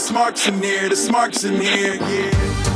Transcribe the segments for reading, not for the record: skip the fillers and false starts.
smarks in here, the smarks in here, yeah.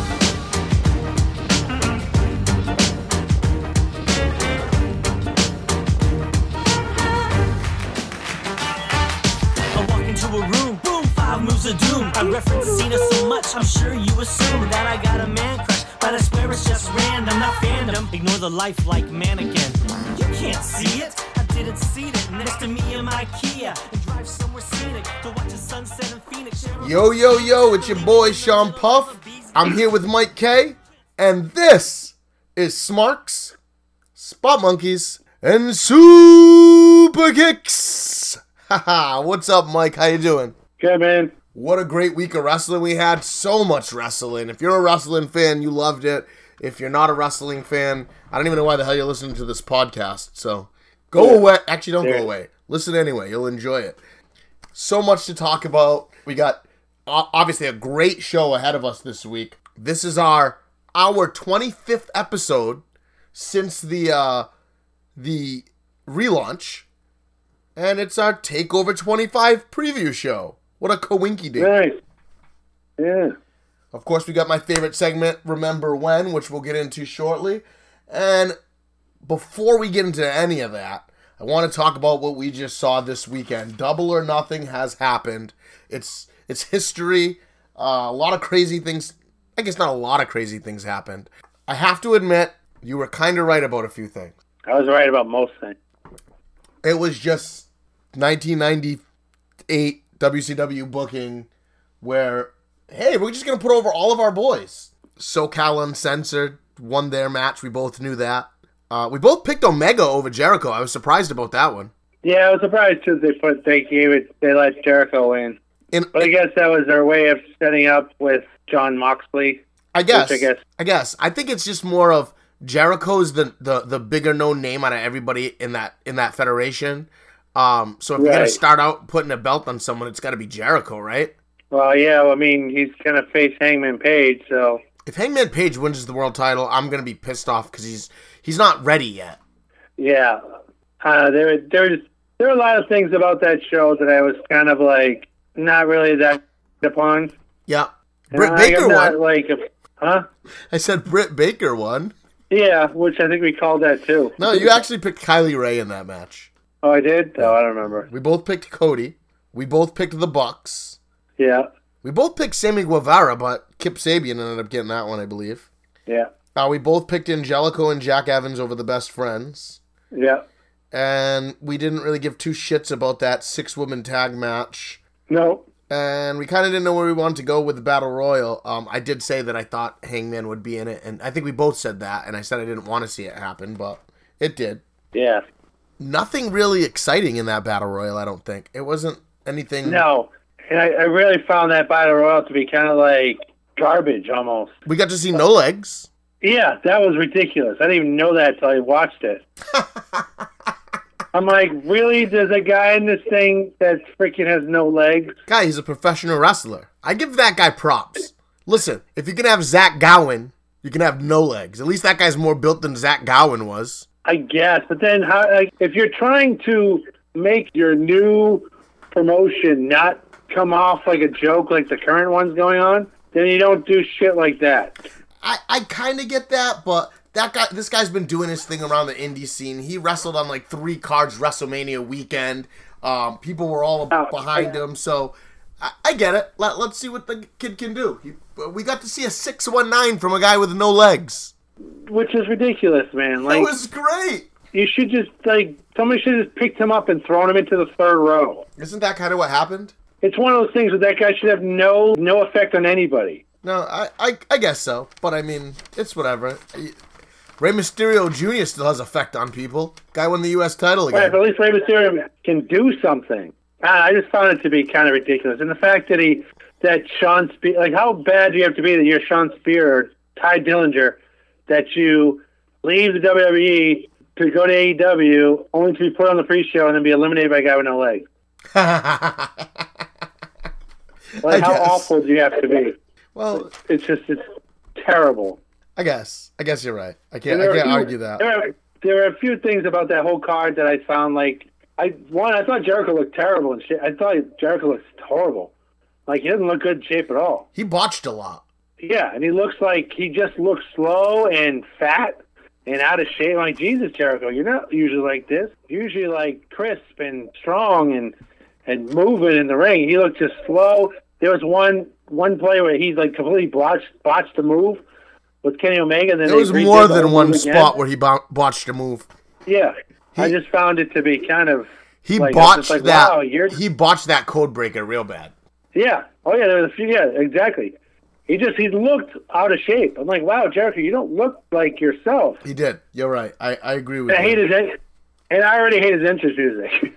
I walk into a room, boom, 5 moves of doom. I reference Cena so much, I'm sure you assume that I got a man crush, but I swear it's just random, not fandom. Ignore the lifelike mannequin. You can't see it. I didn't see it. Next to me in my Kia and drive somewhere scenic to watch the sunset in Phoenix. Yo, yo, yo, it's your boy Sean Puff. I'm here with Mike K, and this is Smarks, Spot Monkeys, and Super Kicks. Haha, what's up, Mike? How you doing? Good, man. What a great week of wrestling we had. So much wrestling. If you're a wrestling fan, you loved it. If you're not a wrestling fan, I don't even know why the hell you're listening to this podcast. So go away. Actually, don't go away. Listen anyway. You'll enjoy it. So much to talk about. We got obviously a great show ahead of us this week. This is our 25th episode since the relaunch, and it's our Takeover 25 preview show. What a coinky dink. Nice. Yeah. Of course, we got my favorite segment, Remember When, which we'll get into shortly. And before we get into any of that, I want to talk about what we just saw this weekend. Double or Nothing has happened. It's history. A lot of crazy things. I guess not a lot of crazy things happened. I have to admit, you were kind of right about a few things. I was right about most things. It was just 1998 WCW booking where, hey, we're just going to put over all of our boys. SoCal Uncensored won their match. We both knew that. We both picked Omega over Jericho. I was surprised about that one. Yeah, I was surprised too. They let Jericho in. But I guess that was their way of setting up with Jon Moxley. I guess. I think it's just more of Jericho's the bigger known name out of everybody in that federation. So if you're gonna start out putting a belt on someone, it's got to be Jericho, right? Well, yeah. I mean, he's gonna face Hangman Page, so if Hangman Page wins the world title, I'm gonna be pissed off because he's not ready yet. Yeah. There were a lot of things about that show that I was kind of like not really that upon. Yeah. Britt Baker won. I said Britt Baker won. Yeah, which I think we called that too. No, you actually picked Kylie Ray in that match. Oh, I did? Oh, I don't remember. We both picked Cody. We both picked the Bucks. Yeah. We both picked Sammy Guevara, but Kip Sabian ended up getting that one, I believe. Yeah. We both picked Angelico and Jack Evans over the Best Friends. Yeah. And we didn't really give two shits about that 6-woman tag match. No. And we kind of didn't know where we wanted to go with the Battle Royal. I did say that I thought Hangman would be in it, and I think we both said that, and I said I didn't want to see it happen, but it did. Yeah. Nothing really exciting in that Battle Royal, I don't think. It wasn't anything... No. And I really found that Battle Royal to be kind of like garbage, almost. We got to see No Legs. Yeah, that was ridiculous. I didn't even know that until I watched it. I'm like, really? There's a guy in this thing that freaking has no legs? Guy, he's a professional wrestler. I give that guy props. Listen, if you can have Zach Gowen, you can have No Legs. At least that guy's more built than Zach Gowen was. I guess, but then if you're trying to make your new promotion not come off like a joke like the current one's going on, then you don't do shit like that. I kind of get that, but this guy's been doing his thing around the indie scene. He wrestled on like 3 cards WrestleMania weekend. People were all behind him, so I get it. Let's see what the kid can do. We got to see a 619 from a guy with no legs. Which is ridiculous, man. Like, it was great. You should just, somebody should have just picked him up and thrown him into the 3rd row. Isn't that kind of what happened? It's one of those things where that guy should have no effect on anybody. No, I guess so. But, I mean, it's whatever. Rey Mysterio Jr. still has effect on people. Guy won the U.S. title again. Right, but at least Rey Mysterio can do something. I just found it to be kind of ridiculous. And the fact that Sean Spear, how bad do you have to be that you're Sean Spear or Ty Dillinger, that you leave the WWE to go to AEW only to be put on the pre-show and then be eliminated by a guy with no legs? How awful do you have to be? Well, it's terrible. I guess you're right. I can't argue that. There were a few things about that whole card that I found I thought Jericho looked terrible and shit. I thought Jericho looked horrible. Like, he doesn't look good in shape at all. He botched a lot. Yeah, and he just looks slow and fat and out of shape. Like, Jesus, Jericho, you're not usually like this. You're usually, like, crisp and strong and moving in the ring. He looked just slow. There was one play where he's, like, completely botched the move with Kenny Omega. And then There was more than one spot where he botched a move. Yeah. I just found it to be kind of... He like, botched like, that. wow, He botched that code breaker real bad. Yeah. Oh, yeah, there was a few... Yeah, exactly. He looked out of shape. I'm like, wow, Jericho, you don't look like yourself. He did. You're right. I agree with I you. hate and I already hate his entrance music.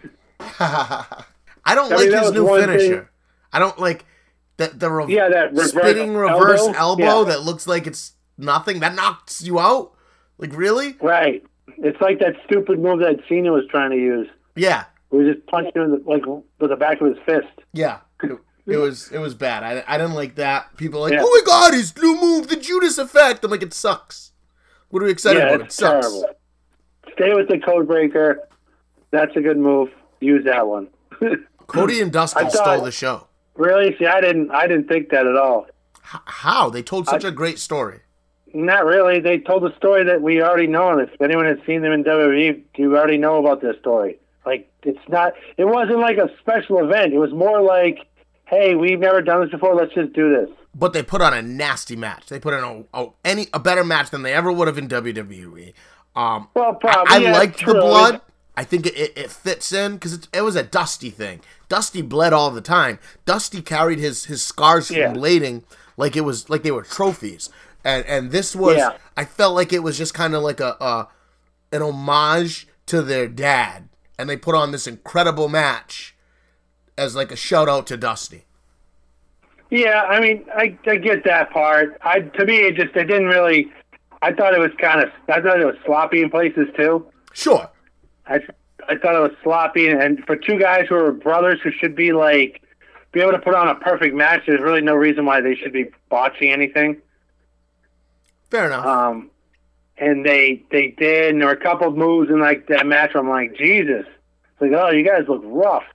I don't like his new finisher. I don't like that spinning reverse elbow that looks like it's nothing. That knocks you out. Like, really? Right. It's like that stupid move that Cena was trying to use. Yeah. Where he just punched him with the back of his fist. Yeah. It was bad. I didn't like that. People are like, oh my God, his new move, the Judas effect. I'm like, it sucks. What are we excited about? It sucks. Terrible. Stay with the code breaker. That's a good move. Use that one. Cody and Dusty stole the show. Really? See, I didn't think that at all. How? They told such a great story. Not really. They told a story that we already know. If anyone has seen them in WWE, you already know about this story. Like, it wasn't like a special event. It was more like, hey, we've never done this before. Let's just do this. But they put on a nasty match. They put on a better match than they ever would have in WWE. Well, probably. I liked the blood. I think it fits in because it was a Dusty thing. Dusty bled all the time. Dusty carried his scars from blading like they were trophies. And this was, I felt like it was just kind of like an homage to their dad. And they put on this incredible match as like a shout out to Dusty. Yeah, I mean, I get that part. To me, it didn't really. I thought it was sloppy in places too. Sure. I thought it was sloppy, and for two guys who are brothers who should be able to put on a perfect match, there's really no reason why they should be botching anything. Fair enough. And they did, and there were a couple of moves in like that match where I'm like, Jesus. It's like, oh, you guys look rough.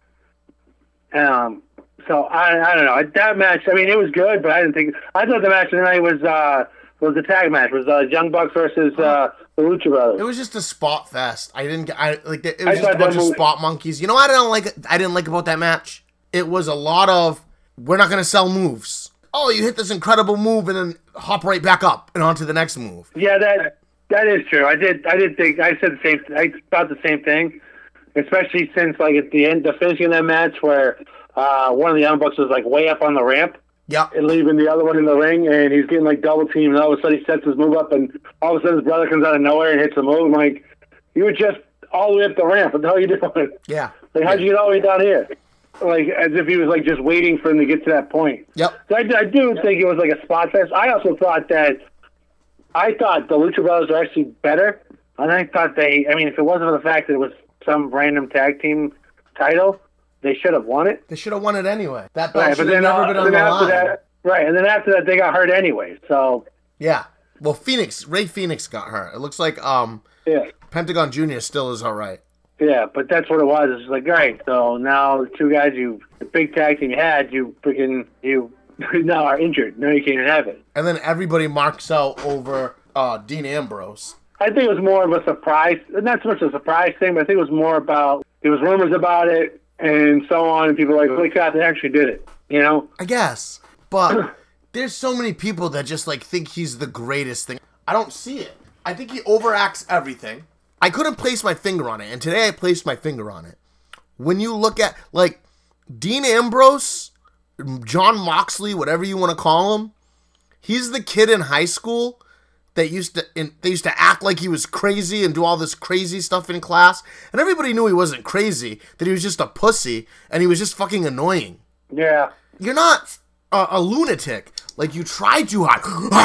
So I don't know. That match, I mean, it was good, but I thought the match tonight was the tag match. Was Young Bucks versus the Lucha Brothers. It was just a spot fest. It was just a bunch of spot monkeys. You know what I didn't like about that match? It was a lot of, we're not going to sell moves. Oh, you hit this incredible move and then hop right back up and on to the next move. Yeah, that is true. I did think, I said the same, I thought the same thing, especially since like at the end, the finishing of that match where one of the Young Bucks was like way up on the ramp. Yep. And leaving the other one in the ring, and he's getting like double teamed, and all of a sudden he sets his move up, and all of a sudden his brother comes out of nowhere and hits the move. I'm like, you were just all the way up the ramp. What the hell are you doing? Yeah. Like, how'd you get all the way down here? Like, as if he was like just waiting for him to get to that point. Yep. So I do think it was like a spot fest. I also thought the Lucha Brothers are actually better, and I thought if it wasn't for the fact that it was some random tag team title, they should have won it. They should have won it anyway. That belt should have never been on the line. Right, and then after that, they got hurt anyway. So yeah, well, Ray Phoenix got hurt. It looks like Pentagon Jr. still is all right. Yeah, but that's what it was. It's like, all right, so now the two guys the big tag team you had, you now are injured. Now you can't even have it. And then everybody marks out over Dean Ambrose. I think it was more of a surprise, not so much a surprise thing, but I think it was more about there was rumors about it and so on, and people were like, holy crap, they actually did it. You know? I guess. But there's so many people that just like think he's the greatest thing. I don't see it. I think he overacts everything. I couldn't place my finger on it, and today I placed my finger on it. When you look at like Dean Ambrose, John Moxley, whatever you want to call him, he's the kid in high school that used to act like he was crazy and do all this crazy stuff in class, and everybody knew he wasn't crazy, that he was just a pussy and he was just fucking annoying. Yeah. You're not a lunatic. Like, you try too hard.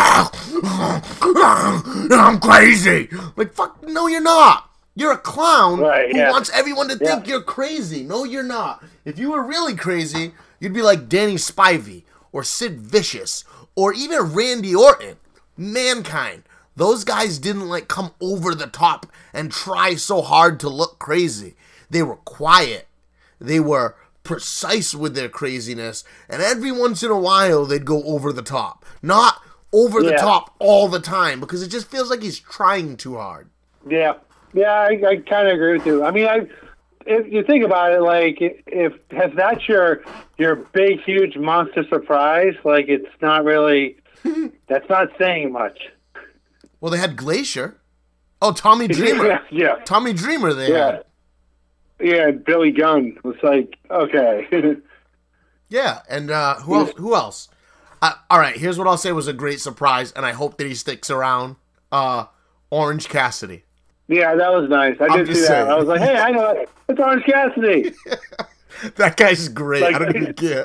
I'm crazy. Like, fuck, no, you're not. You're a clown who wants everyone to think you're crazy. No, you're not. If you were really crazy, you'd be like Danny Spivey or Sid Vicious or even Randy Orton, Mankind. Those guys didn't like come over the top and try so hard to look crazy. They were quiet. They were precise with their craziness, and every once in a while they'd go over the top. Not over the top all the time, because it just feels like he's trying too hard. Yeah. Yeah, I kind of agree with you. I mean, if you think about it, like, if that's your big, huge monster surprise, like, it's not really, that's not saying much. Well, they had Glacier. Oh, Tommy Dreamer. Yeah. Tommy Dreamer they had. Yeah, Billy Gunn was like, okay. Yeah, and who else? All right, here's what I'll say was a great surprise, and I hope that he sticks around. Orange Cassidy. Yeah, that was nice. I did see that. I was like, hey, I know it. It's Orange Cassidy. That guy's great. Like, I don't even care.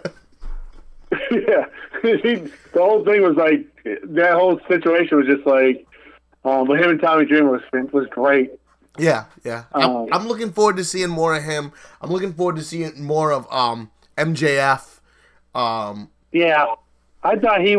Yeah. The whole thing was like, that whole situation was just like, but him and Tommy Dreamer was great. Yeah. I'm looking forward to seeing more of him. I'm looking forward to seeing more of MJF. Yeah. I thought he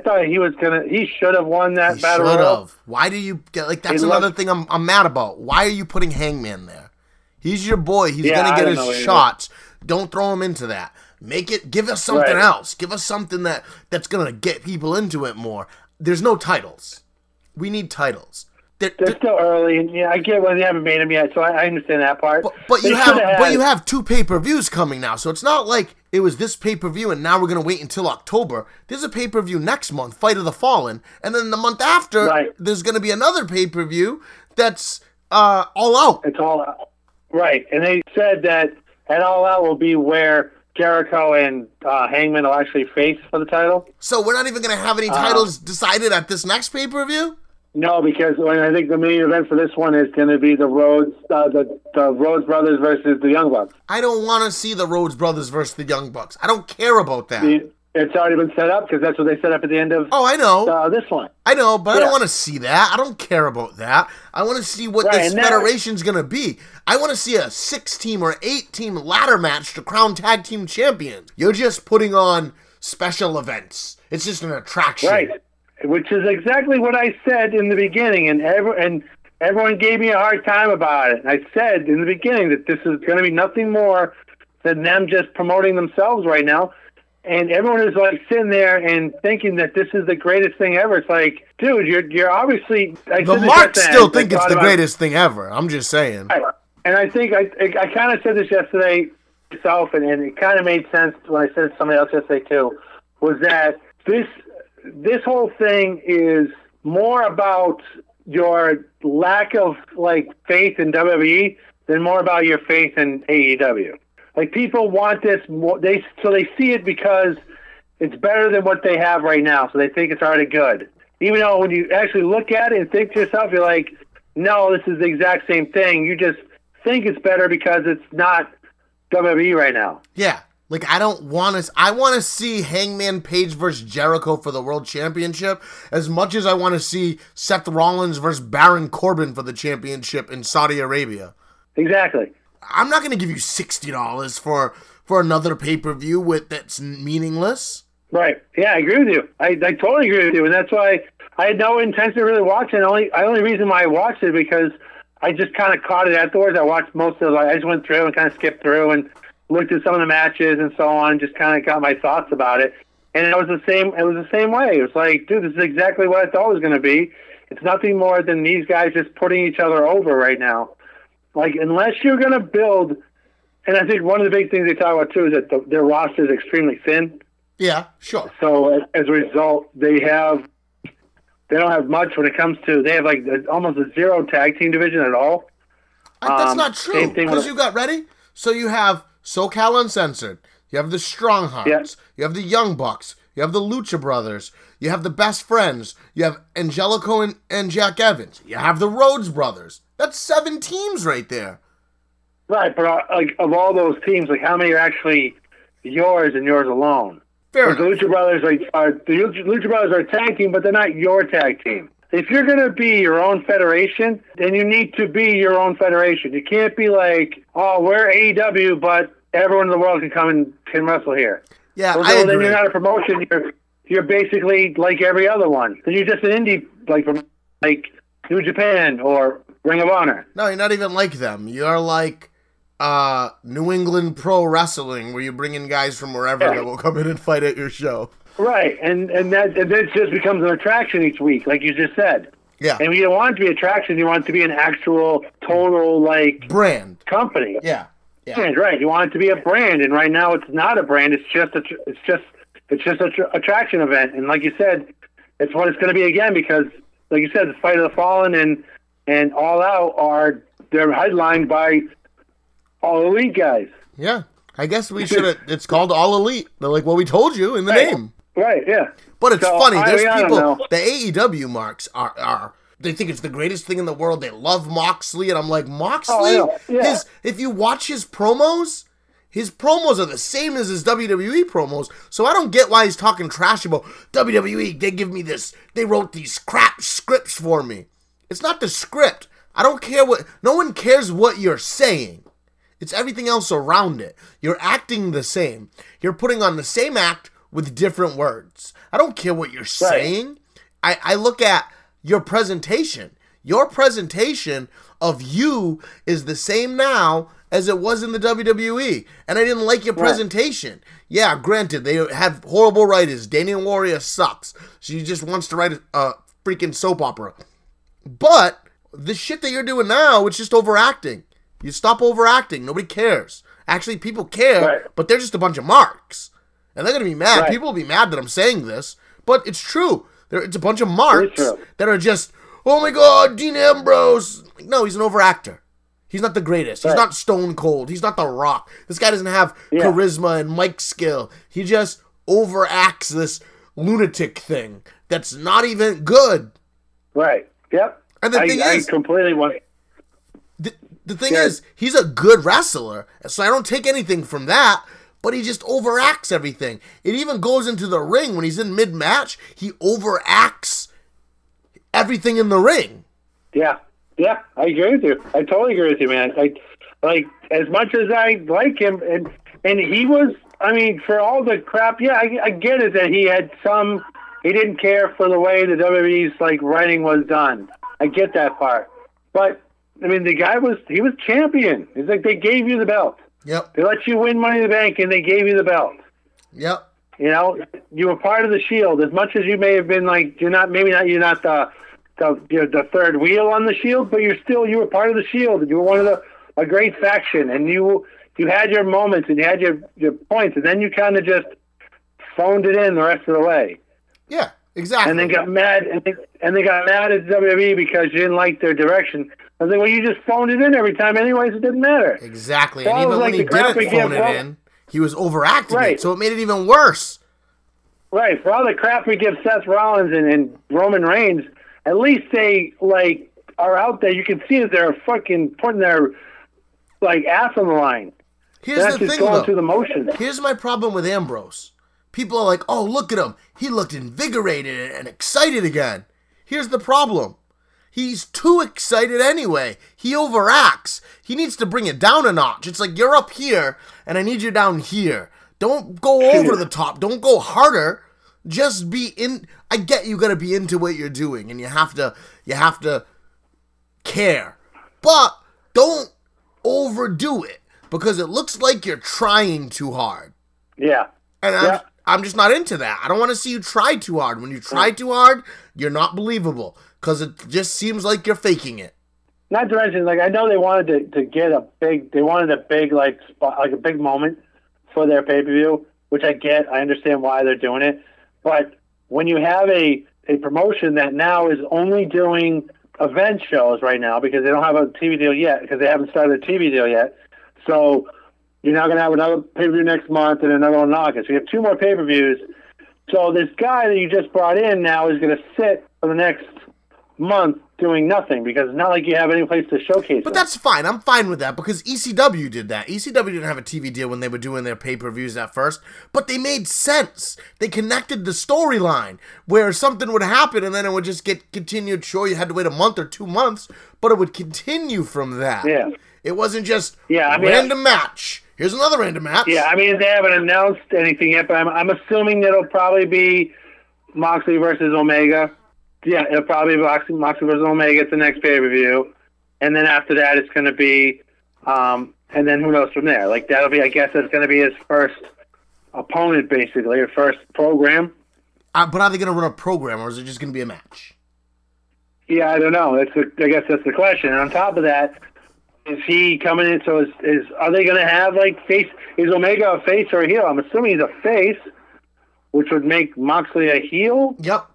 should have won that battle. Should have. Why do you get, like, that's another thing I'm mad about. Why are you putting Hangman there? He's your boy. He's gonna get his shots. Don't throw him into that. Give us something else. Give us something that's gonna get people into it more. There's no titles. We need titles. They're still early, and I get why they haven't made them yet, so I understand that part. But you have 2 pay-per-views coming now, so it's not like it was this pay-per-view and now we're going to wait until October. There's a pay-per-view next month, Fight of the Fallen, and then the month after, there's going to be another pay-per-view that's All Out. It's All Out. Right, and they said that at All Out will be where Jericho and Hangman will actually face for the title. So we're not even going to have any titles decided at this next pay-per-view? No, because I think the main event for this one is going to be the Rhodes brothers versus the Young Bucks. I don't want to see the Rhodes brothers versus the Young Bucks. I don't care about that. It's already been set up because that's what they set up at the end of. Oh, I know. This one. I know, but I don't want to see that. I don't care about that. I want to see what this federation's going to be. I want to see a 6-team or 8-team ladder match to crown tag team champions. You're just putting on special events. It's just an attraction. Right. Which is exactly what I said in the beginning, and everyone gave me a hard time about it. I said in the beginning that this is going to be nothing more than them just promoting themselves right now, and everyone is like sitting there and thinking that this is the greatest thing ever. It's like, dude, you're obviously. The Marks still think it's the greatest thing ever. I'm just saying. And I think I kind of said this yesterday myself, and it kind of made sense when I said it to somebody else yesterday too. Was that this whole thing is more about your lack of faith in WWE than more about your faith in AEW. Like, people want this more, they see it because it's better than what they have right now, so they think it's already good. Even though when you actually look at it and think to yourself, you're like, no, this is the exact same thing. You just think it's better because it's not WWE right now. Yeah. Like, I want to see Hangman Page versus Jericho for the World Championship as much as I want to see Seth Rollins versus Baron Corbin for the championship in Saudi Arabia. Exactly. I'm not going to give you $60 for another pay-per-view that's meaningless. Right. Yeah, I agree with you. I totally agree with you, and that's why I had no intention of really watching it. The only reason why I watched it because I just kind of caught it afterwards. I watched most of it. I just went through and kind of skipped through and looked at some of the matches and so on, just kind of got my thoughts about it. And it was the same way. It was like, dude, this is exactly what I thought it was going to be. It's nothing more than these guys just putting each other over right now. Like, unless you're going to build, and I think one of the big things they talk about too is that their roster is extremely thin. Yeah, sure. So as a result, they don't have much when it comes to, they have almost a 0 tag team division at all. That's not true, because you got ready. So you have SoCal Uncensored, you have the Strong Hearts, you have the Young Bucks, you have the Lucha Brothers, you have the Best Friends, you have Angelico and Jack Evans, you have the Rhodes Brothers. That's 7 teams right there. Right, but of all those teams, how many are actually yours and yours alone? Fair enough. The Lucha Brothers are a tag team, but they're not your tag team. If you're going to be your own federation, then you need to be your own federation. You can't be like, oh, we're AEW, but everyone in the world can wrestle here. Yeah, I agree. Then you're not a promotion. You're basically like every other one. Then you're just an indie, like New Japan or Ring of Honor. No, you're not even like them. You're like New England Pro Wrestling, where you bring in guys from wherever that will come in and fight at your show. Right, and that just becomes an attraction each week, like you just said. Yeah. And you don't want it to be attraction, you want it to be an actual total brand company. Yeah. Brand, right. You want it to be a brand, and right now it's not a brand. It's just a attraction event, and like you said, it's what it's going to be again because, like you said, the Fight of the Fallen and All Out they're headlined by All Elite guys. Yeah. I guess we should have. It's called All Elite. They're like, well, we told you in the name. Right. Yeah. But it's funny. There's people. The AEW marks are. They think it's the greatest thing in the world. They love Moxley, and I'm like, Moxley. If you watch his promos are the same as his WWE promos. So I don't get why he's talking trash about WWE. They give me this. They wrote these crap scripts for me. It's not the script. I don't care what. No one cares what you're saying. It's everything else around it. You're acting the same. You're putting on the same act with different words. I don't care what you're saying. I look at your presentation. Your presentation of you is the same now as it was in the WWE. And I didn't like your presentation. Yeah, granted, they have horrible writers. Daniel Warrior sucks. She just wants to write a freaking soap opera. But the shit that you're doing now, it's just overacting. You stop overacting. Nobody cares. Actually, people care, but they're just a bunch of marks. And they're going to be mad. Right. People will be mad that I'm saying this, but it's true. It's a bunch of marks that are just, oh my God, Dean Ambrose. No, he's an overactor. He's not the greatest. He's not Stone Cold. He's not The Rock. This guy doesn't have charisma and mic skill. He just overacts this lunatic thing that's not even good. Right. Yep. And the thing is, I completely want. The thing is, he's a good wrestler, so I don't take anything from that, but he just overacts everything. It even goes into the ring when he's in mid-match, he overacts everything in the ring. Yeah, I agree with you. I totally agree with you, man. Like as much as I like him, and he was, I mean, for all the crap, I get it that he didn't care for the way the WWE's writing was done. I get that part, but I mean, the guy was champion. It's like they gave you the belt. Yep. They let you win Money in the Bank, and they gave you the belt. Yep. You know, you were part of the Shield. As much as you may have been you're not the third wheel on the Shield, but you were part of the Shield, and you were one of a great faction, and you had your moments and you had your points, and then you kind of just phoned it in the rest of the way. Yeah. Exactly. And then got mad, and they got mad at WWE because you didn't like their direction. I was like, well, you just phoned it in every time anyways. It didn't matter. Exactly. So and even when he didn't phone it in, he was overacting it, so it made it even worse. Right. For all the crap we give Seth Rollins and Roman Reigns, at least they, are out there. You can see that they're fucking putting their, ass on the line. Here's the thing, going though. through the motions. Here's my problem with Ambrose. People are like, oh, look at him. He looked invigorated and excited again. Here's the problem. He's too excited anyway. He overacts. He needs to bring it down a notch. It's like, you're up here, and I need you down here. Don't go over the top. Don't go harder. Just be in. I get you got to be into what you're doing, and you have to care. But don't overdo it, because it looks like you're trying too hard. Yeah. And I'm just not into that. I don't want to see you try too hard. When you try too hard, you're not believable, because it just seems like you're faking it. Not to mention, I know they wanted to get a big spot, a big moment for their pay-per-view, which I get. I understand why they're doing it. But when you have a promotion that now is only doing event shows right now because they don't have a TV deal yet, because they haven't started a TV deal yet, so you're now going to have another pay-per-view next month and another one in August. You have 2 more pay-per-views. So this guy that you just brought in now is going to sit for the next month doing nothing, because it's not like you have any place to showcase But it. that's fine. I'm fine with that, because ECW did that. ECW didn't have a TV deal when they were doing their pay-per-views at first, but they made sense. They connected the storyline where something would happen and then it would just get continued. Sure, you had to wait a month or 2 months, but it would continue from that. Yeah. It wasn't just random match. Here's another random match. Yeah, I mean, they haven't announced anything yet, but I'm assuming it'll probably be Moxley versus Omega. Yeah, it'll probably be Moxley versus Omega at the next pay-per-view. And then after that, it's going to be And then who knows from there? Like, that'll be, I guess that's going to be his first opponent, basically, or first program. But are they going to run a program, or is it just going to be a match? Yeah, I don't know. I guess that's the question. And on top of that, is he coming in? So are they going to have, like, face? Is Omega a face or a heel? I'm assuming he's a face, which would make Moxley a heel. Yep.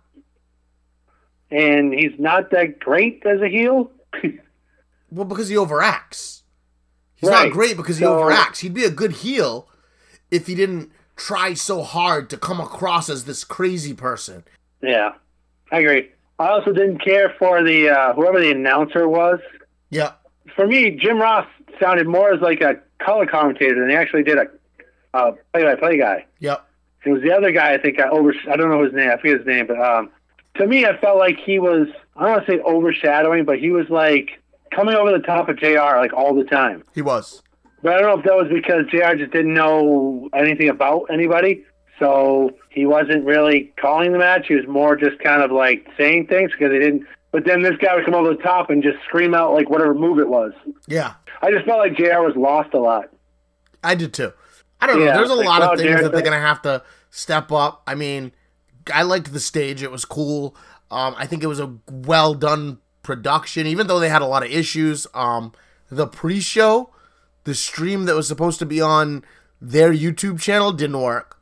And he's not that great as a heel. Well, because he overacts. He's Right. not great because he overacts. He'd be a good heel if he didn't try so hard to come across as this crazy person. Yeah, I agree. I also didn't care for the whoever the announcer was. Yeah. For me, Jim Ross sounded more as like a color commentator than he actually did a play-by-play guy. Yep. It was the other guy. I think I don't know his name. I forget his name, but to me, I felt like he was. I don't want to say overshadowing, but he was like coming over the top of JR like all the time. He was. But I don't know if that was because JR just didn't know anything about anybody, so he wasn't really calling the match. He was more just kind of like saying things because they didn't. But then this guy would come over the top and just scream out like whatever move it was. Yeah. I just felt like JR was lost a lot. I did too. I don't know. Yeah, There's a like, lot well, of things Jared- that they're going to have to step up. I mean, I liked the stage. It was cool. I think it was a well-done production, even though they had a lot of issues. The pre-show, the stream that was supposed to be on their YouTube channel didn't work.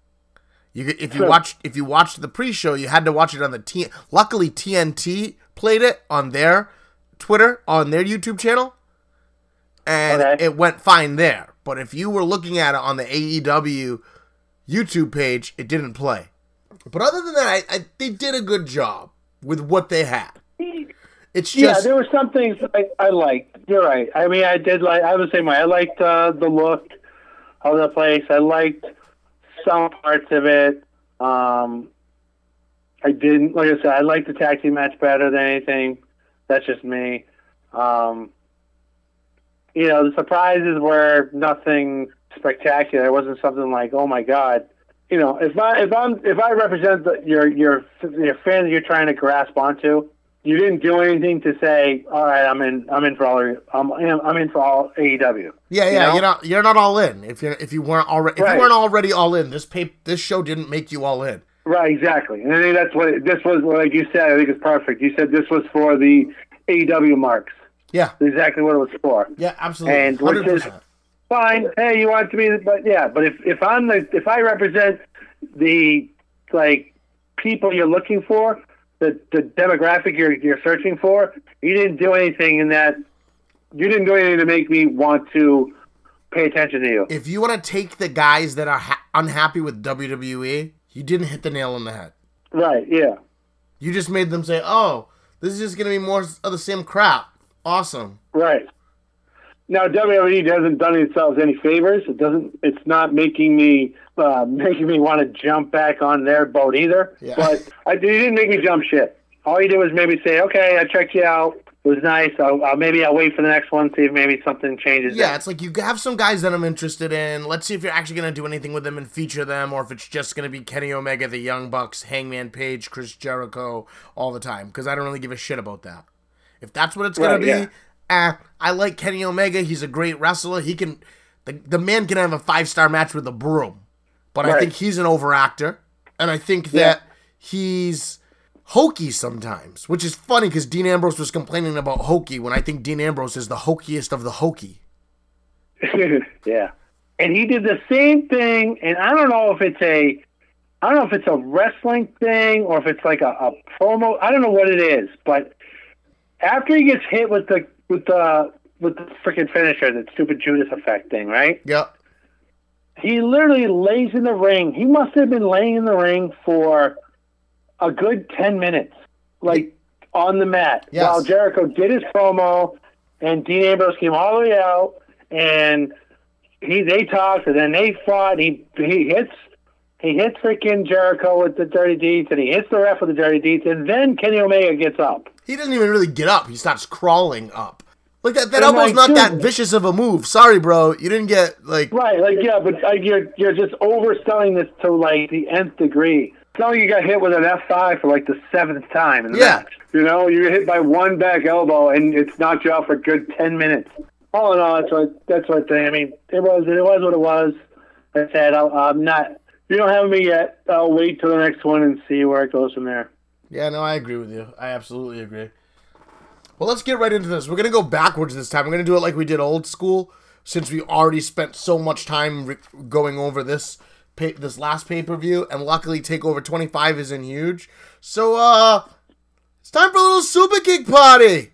If you watched the pre-show, you had to watch it on the Luckily, TNT played it on their Twitter, on their YouTube channel, and it went fine there. But if you were looking at it on the AEW YouTube page, it didn't play. But other than that, they did a good job with what they had. It's just there were some things I liked. You're right. I mean, I was the same way. I liked the look of the place. I liked some parts of it. I didn't, like I said, I liked the tag team match better than anything. That's just me. The surprises were nothing spectacular. It wasn't something like, oh my God. If I represent your fan that you're trying to grasp onto, you didn't do anything to say, all right, I'm in for all AEW. Yeah. You're not all in. If you weren't already all in, this show didn't make you all in. Right, exactly. And I think that's what this was. Like you said, I think it's perfect. You said this was for the AEW marks. Yeah, that's exactly what it was for. Yeah, absolutely. And 100%. Which is fine. Hey, you want it to be, but yeah. But if I represent the people you're looking for, the demographic you're searching for, you didn't do anything in that. You didn't do anything to make me want to pay attention to you. If you want to take the guys that are unhappy with WWE, you didn't hit the nail on the head. Right. Yeah. You just made them say, "Oh, this is just going to be more of the same crap." Awesome. Right. Now WWE hasn't done itself any favors. It's not making me want to jump back on their boat either. Yeah. But you didn't make me jump ship. All you did was maybe say, "Okay, I checked you out. It was nice. Maybe I'll wait for the next one, see if maybe something changes." Yeah, it's like you have some guys that I'm interested in. Let's see if you're actually going to do anything with them and feature them, or if it's just going to be Kenny Omega, the Young Bucks, Hangman Page, Chris Jericho all the time, because I don't really give a shit about that. If that's what it's going to be, I like Kenny Omega. He's a great wrestler. He can, the man can have a 5-star match with a broom, but I think he's an overactor, and I think that he's hokey sometimes, which is funny because Dean Ambrose was complaining about hokey when I think Dean Ambrose is the hokiest of the hokey. Yeah. And he did the same thing, and I don't know if it's a wrestling thing or if it's like a promo. I don't know what it is, but after he gets hit with the freaking finisher, that stupid Judas effect thing, right? Yep. He literally lays in the ring. He must have been laying in the ring for a good 10 minutes, on the mat, while Jericho did his promo, and Dean Ambrose came all the way out, and they talked, and then they fought. He hits freaking Jericho with the dirty deeds, and he hits the ref with the dirty deeds, and then Kenny Omega gets up. He doesn't even really get up. He starts crawling up. Like that elbow's not that vicious of a move. Sorry, bro. You didn't get right. But you're just overselling this to the nth degree. It's not like you got hit with an F5 for the 7th time in the match. You get hit by one back elbow and it's knocked you out for a good 10 minutes. all in all, that's what thing. I mean, it was what it was. Like I said, I'm not. You don't have me yet. I'll wait till the next one and see where it goes from there. Yeah, no, I agree with you. I absolutely agree. Well, let's get right into this. We're going to go backwards this time. We're going to do it like we did old school, since we already spent so much time going over this last pay-per-view, and luckily TakeOver 25 isn't huge. So, it's time for a little Super Kick party!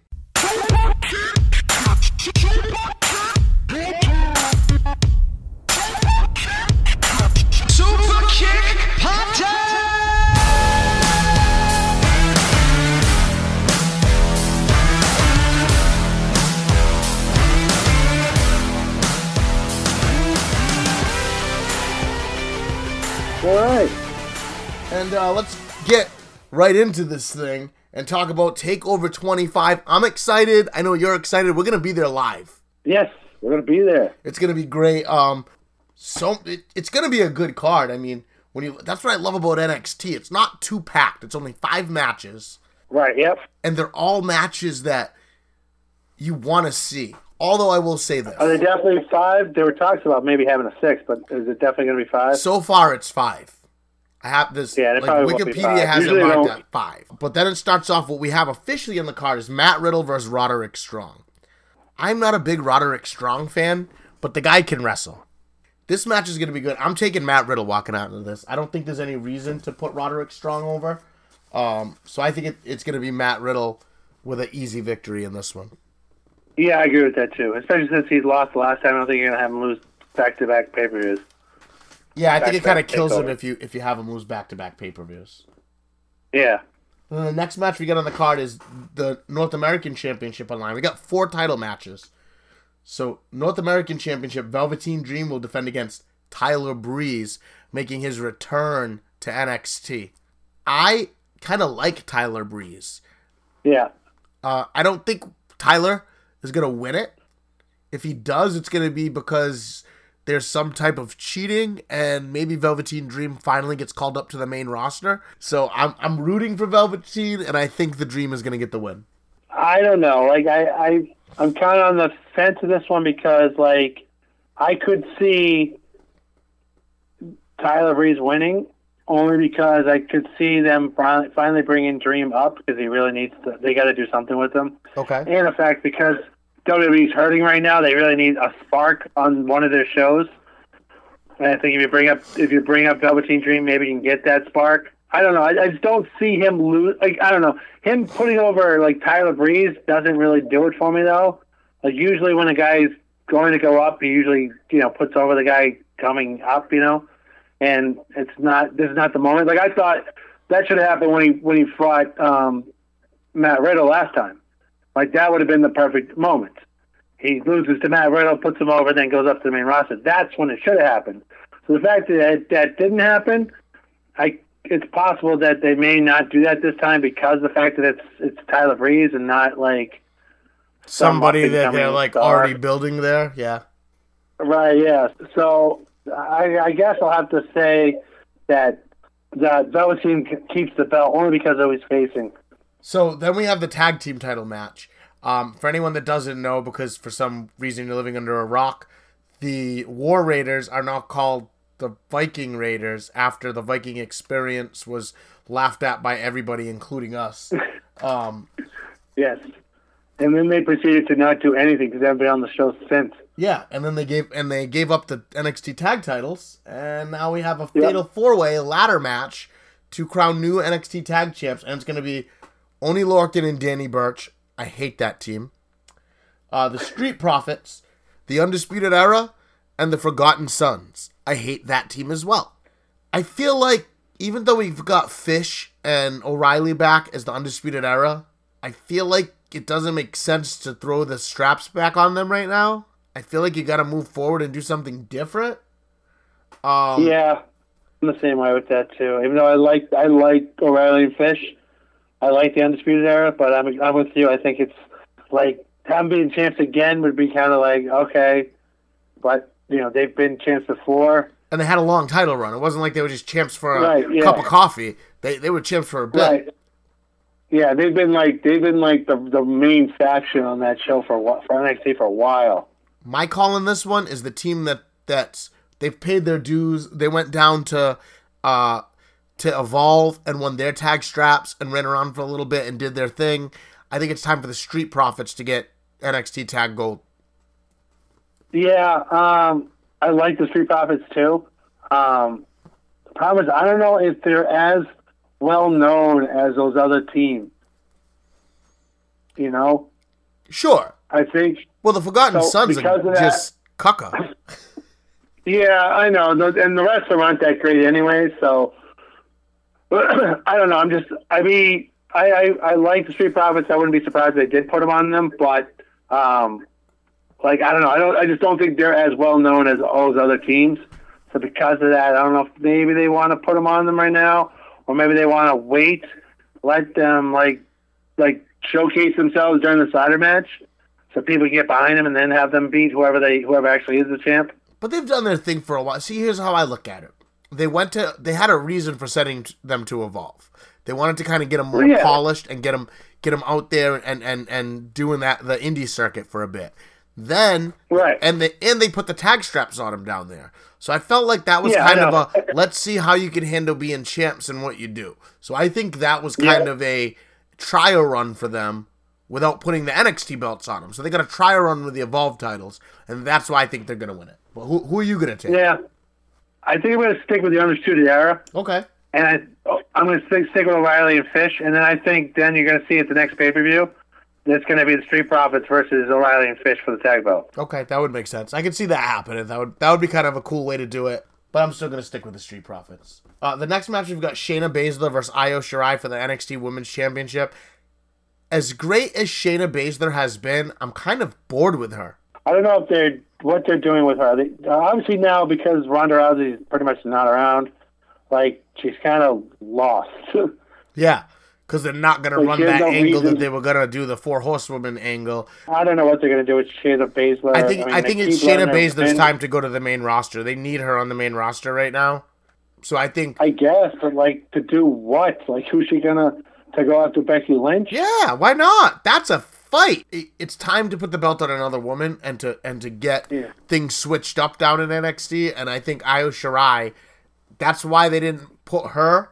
Super Kick Party! All right. And let's get right into this thing and talk about TakeOver 25. I'm excited. I know you're excited. We're going to be there live. Yes, we're gonna be there. It's going to be great. It's going to be a good card. I mean, that's what I love about NXT. It's not too packed. It's only 5 matches. Right. Yep. And they're all matches that you want to see. Although I will say this. Are they definitely 5? There were talks about maybe having a 6, but is it definitely going to be 5? So far, it's 5. I have this, Yeah, they probably won't be Wikipedia 5. has it Usually marked don't. at 5. But then it starts off, what we have officially in the card is Matt Riddle versus Roderick Strong. I'm not a big Roderick Strong fan, but the guy can wrestle. This match is going to be good. I'm taking Matt Riddle walking out of this. I don't think there's any reason to put Roderick Strong over. So I think it's going to be Matt Riddle with an easy victory in this one. Yeah, I agree with that too. Especially since he's lost the last time. I don't think you're going to have him lose back-to-back pay-per-views. Yeah, I think it kind of Back-to-back kills him takeover. if you have him lose back-to-back pay-per-views. Yeah. And then the next match we got on the card is the North American Championship on line. We got 4 title matches. So, North American Championship, Velveteen Dream will defend against Tyler Breeze, making his return to NXT. I kind of like Tyler Breeze. Yeah. I don't think Tyler is going to win it. If he does, it's going to be because there's some type of cheating, and maybe Velveteen Dream finally gets called up to the main roster. So I'm rooting for Velveteen, and I think the Dream is going to get the win. I don't know. Like, I'm kind of on the fence of this one because, like, I could see Tyler Breeze winning only because I could see them finally bringing Dream up because he really needs to. They got to do something with him. Okay. And the fact because WWE's hurting right now, they really need a spark on one of their shows. And I think if you bring up Velveteen Dream, maybe you can get that spark. I don't know. I just don't see him lose. Like, I don't know. Him putting over like Tyler Breeze doesn't really do it for me though. Like, usually when a guy's going to go up, he usually puts over the guy coming up. And this is not the moment. Like, I thought that should have happened when he fought Matt Riddle last time. Like, that would have been the perfect moment. He loses to Matt Riddle, puts him over, then goes up to the main roster. That's when it should have happened. So the fact that didn't happen, it's possible that they may not do that this time because of the fact that it's Tyler Breeze and not like somebody that they're like already building there. Yeah. Right. Yeah. So I guess I'll have to say that Velveteen keeps the belt only because of who he's facing. So then we have the tag team title match. For anyone that doesn't know, because for some reason you're living under a rock, the War Raiders are now called the Viking Raiders after the Viking experience was laughed at by everybody, including us. Yes. And then they proceeded to not do anything because they've been on the show since. Yeah, and then they gave up the NXT tag titles, and now we have a fatal 4-way ladder match to crown new NXT tag champs, and it's going to be Oney Lorcan and Danny Burch. I hate that team. The Street Profits, the Undisputed Era, and the Forgotten Sons. I hate that team as well. I feel like even though we've got Fish and O'Reilly back as the Undisputed Era, I feel like it doesn't make sense to throw the straps back on them right now. I feel like you got to move forward and do something different. Yeah, I'm the same way with that too. Even though I like O'Reilly and Fish, I like the Undisputed Era, but I'm with you. I think it's like them being champs again would be kind of like okay, but they've been champs before, and they had a long title run. It wasn't like they were just champs for a cup of coffee. They were champs for a bit. Right. Yeah, they've been like the main faction on that show for NXT for a while. My call in this one is the team that's they've paid their dues. They went down to Evolve and won their tag straps and ran around for a little bit and did their thing. I think it's time for the Street Profits to get NXT Tag Gold. Yeah, I like the Street Profits too. The problem is I don't know if they're as well known as those other teams. You know? Sure. I think. Well, the Forgotten Sons are just caca. Yeah, I know, and the rest of them aren't that great anyway. So I don't know. I like the Street Profits. I wouldn't be surprised if they did put them on them, but I don't know. I just don't think they're as well known as all those other teams. So because of that, I don't know if maybe they want to put them on them right now, or maybe they want to wait, let them like showcase themselves during the cider match, so people can get behind them and then have them beat whoever actually is the champ. But they've done their thing for a while. See, here's how I look at it. They had a reason for setting them to Evolve. They wanted to kind of get them more polished and get them out there and doing the indie circuit for a bit. Then, right. And they put the tag straps on them down there. So I felt like that was kind of a, let's see how you can handle being champs and what you do. So I think that was kind of a trial run for them without putting the NXT belts on them. So they got a trial run with the Evolve titles, and that's why I think they're going to win it. But who are you going to take? Yeah. I think I'm going to stick with the Undisputed Era. Okay. And I'm going to stick with O'Reilly and Fish, and then I think then you're going to see at the next pay-per-view, that's going to be the Street Profits versus O'Reilly and Fish for the tag belt. Okay, that would make sense. I could see that happening. That would be kind of a cool way to do it, but I'm still going to stick with the Street Profits. The next match, we've got Shayna Baszler versus Io Shirai for the NXT Women's Championship. As great as Shayna Baszler has been, I'm kind of bored with her. I don't know what they're doing with her. Obviously now, because Ronda Rousey is pretty much not around, she's kind of lost. Yeah, because they're not going to run that angle that they were going to do, the 4 Horsewomen angle. I don't know what they're going to do with Shayna Baszler. I think it's Shayna Baszler's time to go to the main roster. They need her on the main roster right now. So I guess, but to do what? Who's she going to go after Becky Lynch? Yeah, why not? That's a fight. It's time to put the belt on another woman and to get things switched up down in NXT. And I think Io Shirai, that's why they didn't put her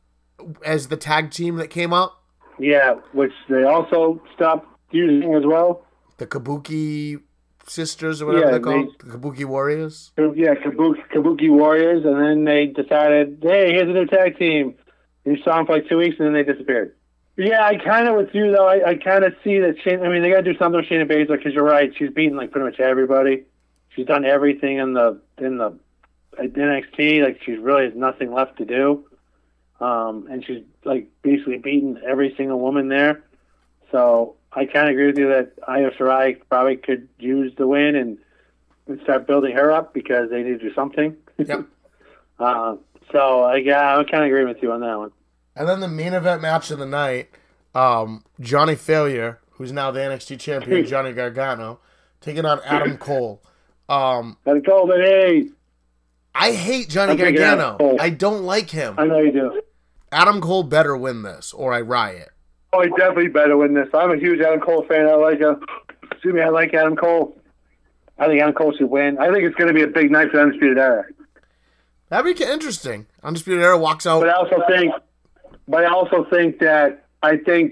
as the tag team that came up. Yeah, which they also stopped using as well. The Kabuki Sisters or whatever they're called. The Kabuki Warriors. Yeah, Kabuki Warriors. And then they decided, hey, here's a new tag team. You saw them for 2 weeks and then they disappeared. Yeah, I kind of with you though. I kind of see that Shayna. They got to do something with Shayna Baszler because you're right. She's beaten pretty much everybody. She's done everything in the NXT. She's really has nothing left to do. And she's basically beaten every single woman there. So I kind of agree with you that Io Shirai probably could use the win and start building her up because they need to do something. Yep. So I kind of agree with you on that one. And then the main event match of the night, Johnny Failure, who's now the NXT champion, Johnny Gargano, taking on Adam Cole. Adam Cole, but hey. I hate Johnny Gargano. I don't like him. I know you do. Adam Cole better win this, or I riot. Oh, he definitely better win this. I'm a huge Adam Cole fan. I like Adam Cole. I think Adam Cole should win. I think it's going to be a big night for Undisputed Era. That'd be interesting. Undisputed Era walks out. But I also think that I think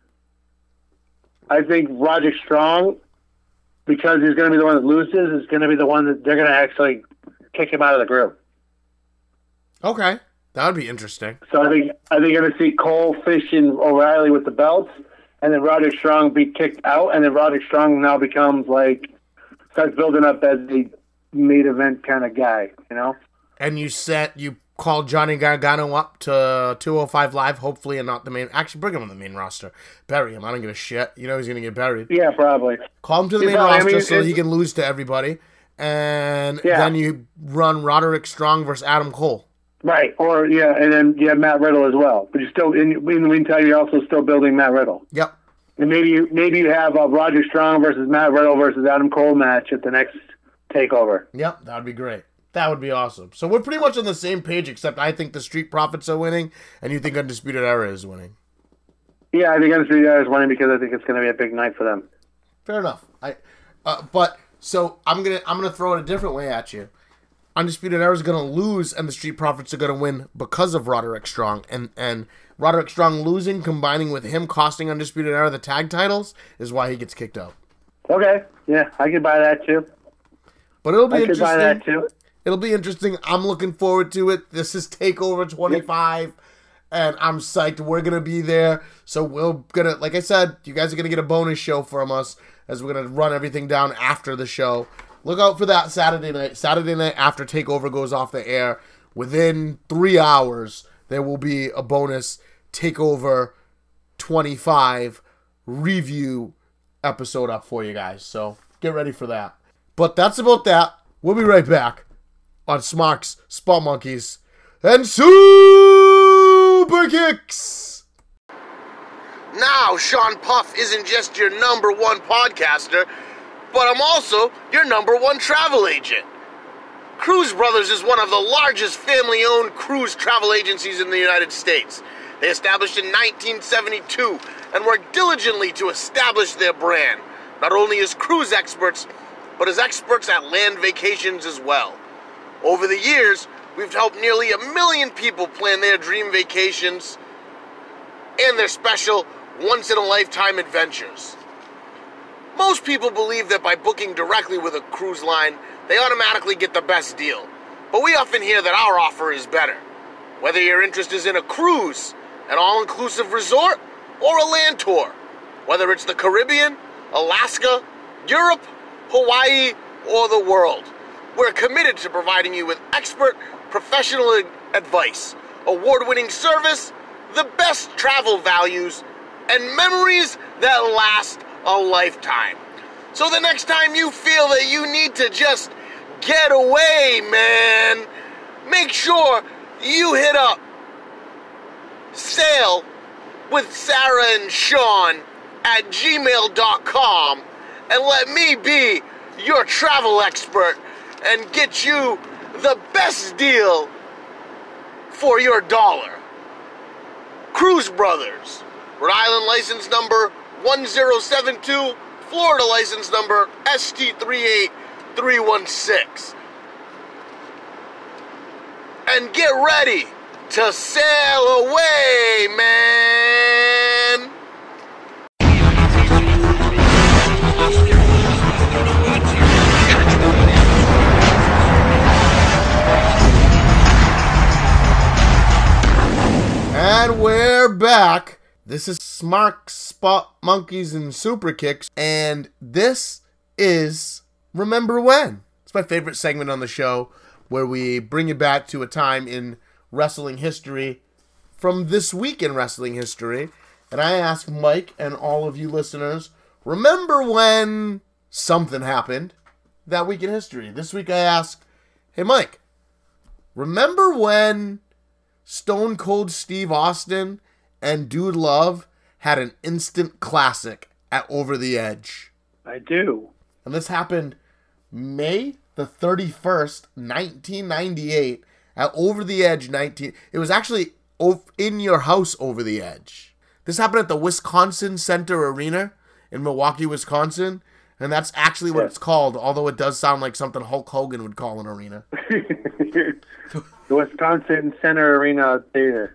Roderick Strong, because he's going to be the one that loses, is going to be the one that they're going to actually kick him out of the group. Okay, that would be interesting. So I think you're going to see Cole, Fish, and O'Reilly with the belts, and then Roderick Strong be kicked out, and then Roderick Strong now becomes starts building up as the main event kind of guy, you know. And you call Johnny Gargano up to 205 Live, hopefully, and not the main. Actually, bring him on the main roster. Bury him. I don't give a shit. You know he's going to get buried. Yeah, probably. Call him to the main roster so he can lose to everybody. And then you run Roderick Strong versus Adam Cole. Right. Or, and then you have Matt Riddle as well. But you're still, in the meantime, you're also still building Matt Riddle. Yep. And maybe you have a Roderick Strong versus Matt Riddle versus Adam Cole match at the next takeover. Yep, that would be great. That would be awesome. So we're pretty much on the same page, except I think the Street Profits are winning, and you think Undisputed Era is winning. Yeah, I think Undisputed Era is winning because I think it's going to be a big night for them. Fair enough. But So I'm gonna throw it a different way at you. Undisputed Era is gonna lose, and the Street Profits are gonna win because of Roderick Strong. And Roderick Strong losing, combining with him costing Undisputed Era the tag titles, is why he gets kicked out. Okay, yeah, I can buy that too. But it'll be I could interesting. buy that too. It'll be interesting. I'm looking forward to it. This is TakeOver 25, and I'm psyched. We're gonna be there. So like I said, you guys are gonna get a bonus show from us as we're gonna run everything down after the show. Look out for that Saturday night. Saturday night after TakeOver goes off the air, within 3 hours, there will be a bonus TakeOver 25 review episode up for you guys. So get ready for that. But that's about that. We'll be right back on Smarks, Spot Monkeys, and Super Kicks. Now, Sean Puff isn't just your number one podcaster, but I'm also your number one travel agent. Cruise Brothers is one of the largest family-owned cruise travel agencies in the United States. They established in 1972 and worked diligently to establish their brand, not only as cruise experts, but as experts at land vacations as well. Over the years, we've helped nearly 1 million people plan their dream vacations and their special once-in-a-lifetime adventures. Most people believe that by booking directly with a cruise line, they automatically get the best deal. But we often hear that our offer is better. Whether your interest is in a cruise, an all-inclusive resort, or a land tour, whether it's the Caribbean, Alaska, Europe, Hawaii, or the world, we're committed to providing you with expert, professional advice, award-winning service, the best travel values, and memories that last a lifetime. So the next time you feel that you need to just get away, man, make sure you hit up Sail with Sarah and Sean at gmail.com and let me be your travel expert and get you the best deal for your dollar. Cruise Brothers, Rhode Island license number 1072, Florida license number ST38316. And get ready to sail away, man! And we're back. This is Smart Spot Monkeys and Super Kicks, and this is Remember When. It's my favorite segment on the show, where we bring you back to a time in wrestling history from this week in wrestling history, and I ask Mike and all of you listeners, remember when something happened that week in history? This week I ask, hey Mike, remember when Stone Cold Steve Austin and Dude Love had an instant classic at Over the Edge? I do. And this happened May the 31st, 1998 at Over the Edge 19. It was actually in your house Over the Edge. This happened at the Wisconsin Center Arena in Milwaukee, Wisconsin. And that's actually what it's called, although it does sound like something Hulk Hogan would call an arena. The Wisconsin Center Arena Theater.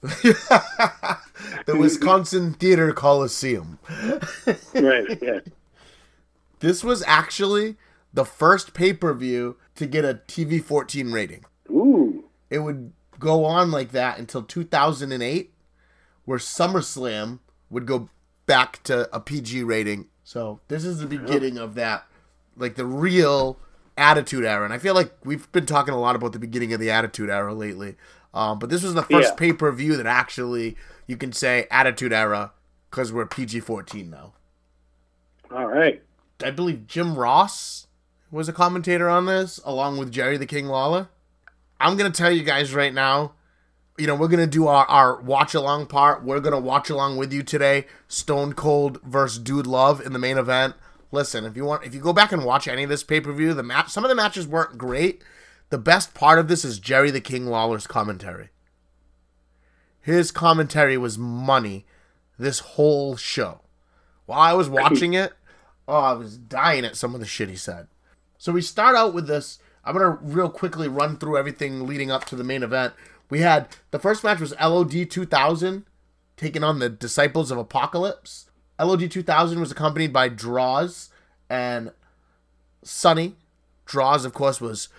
The Wisconsin Theater Coliseum. Right, yeah. This was actually the first pay-per-view to get a TV-14 rating. Ooh. It would go on like that until 2008, where SummerSlam would go back to a PG rating. So this is the beginning of that, like the real Attitude Era. And I feel like we've been talking a lot about the beginning of the Attitude Era lately. But this was the first pay-per-view that actually, you can say, Attitude Era, because we're PG-14 now. All right. I believe Jim Ross was a commentator on this, along with Jerry the King Lawler. I'm going to tell you guys right now, we're going to do our watch-along part. We're going to watch along with you today. Stone Cold versus Dude Love in the main event. Listen, if you go back and watch any of this pay-per-view, some of the matches weren't great. The best part of this is Jerry the King Lawler's commentary. His commentary was money this whole show. While I was watching it, Oh, I was dying at some of the shit he said. So we start out with this. I'm going to real quickly run through everything leading up to the main event. We had, the first match was LOD 2000 taking on the Disciples of Apocalypse. LOD 2000 was accompanied by Draws and Sunny. Draws, of course, was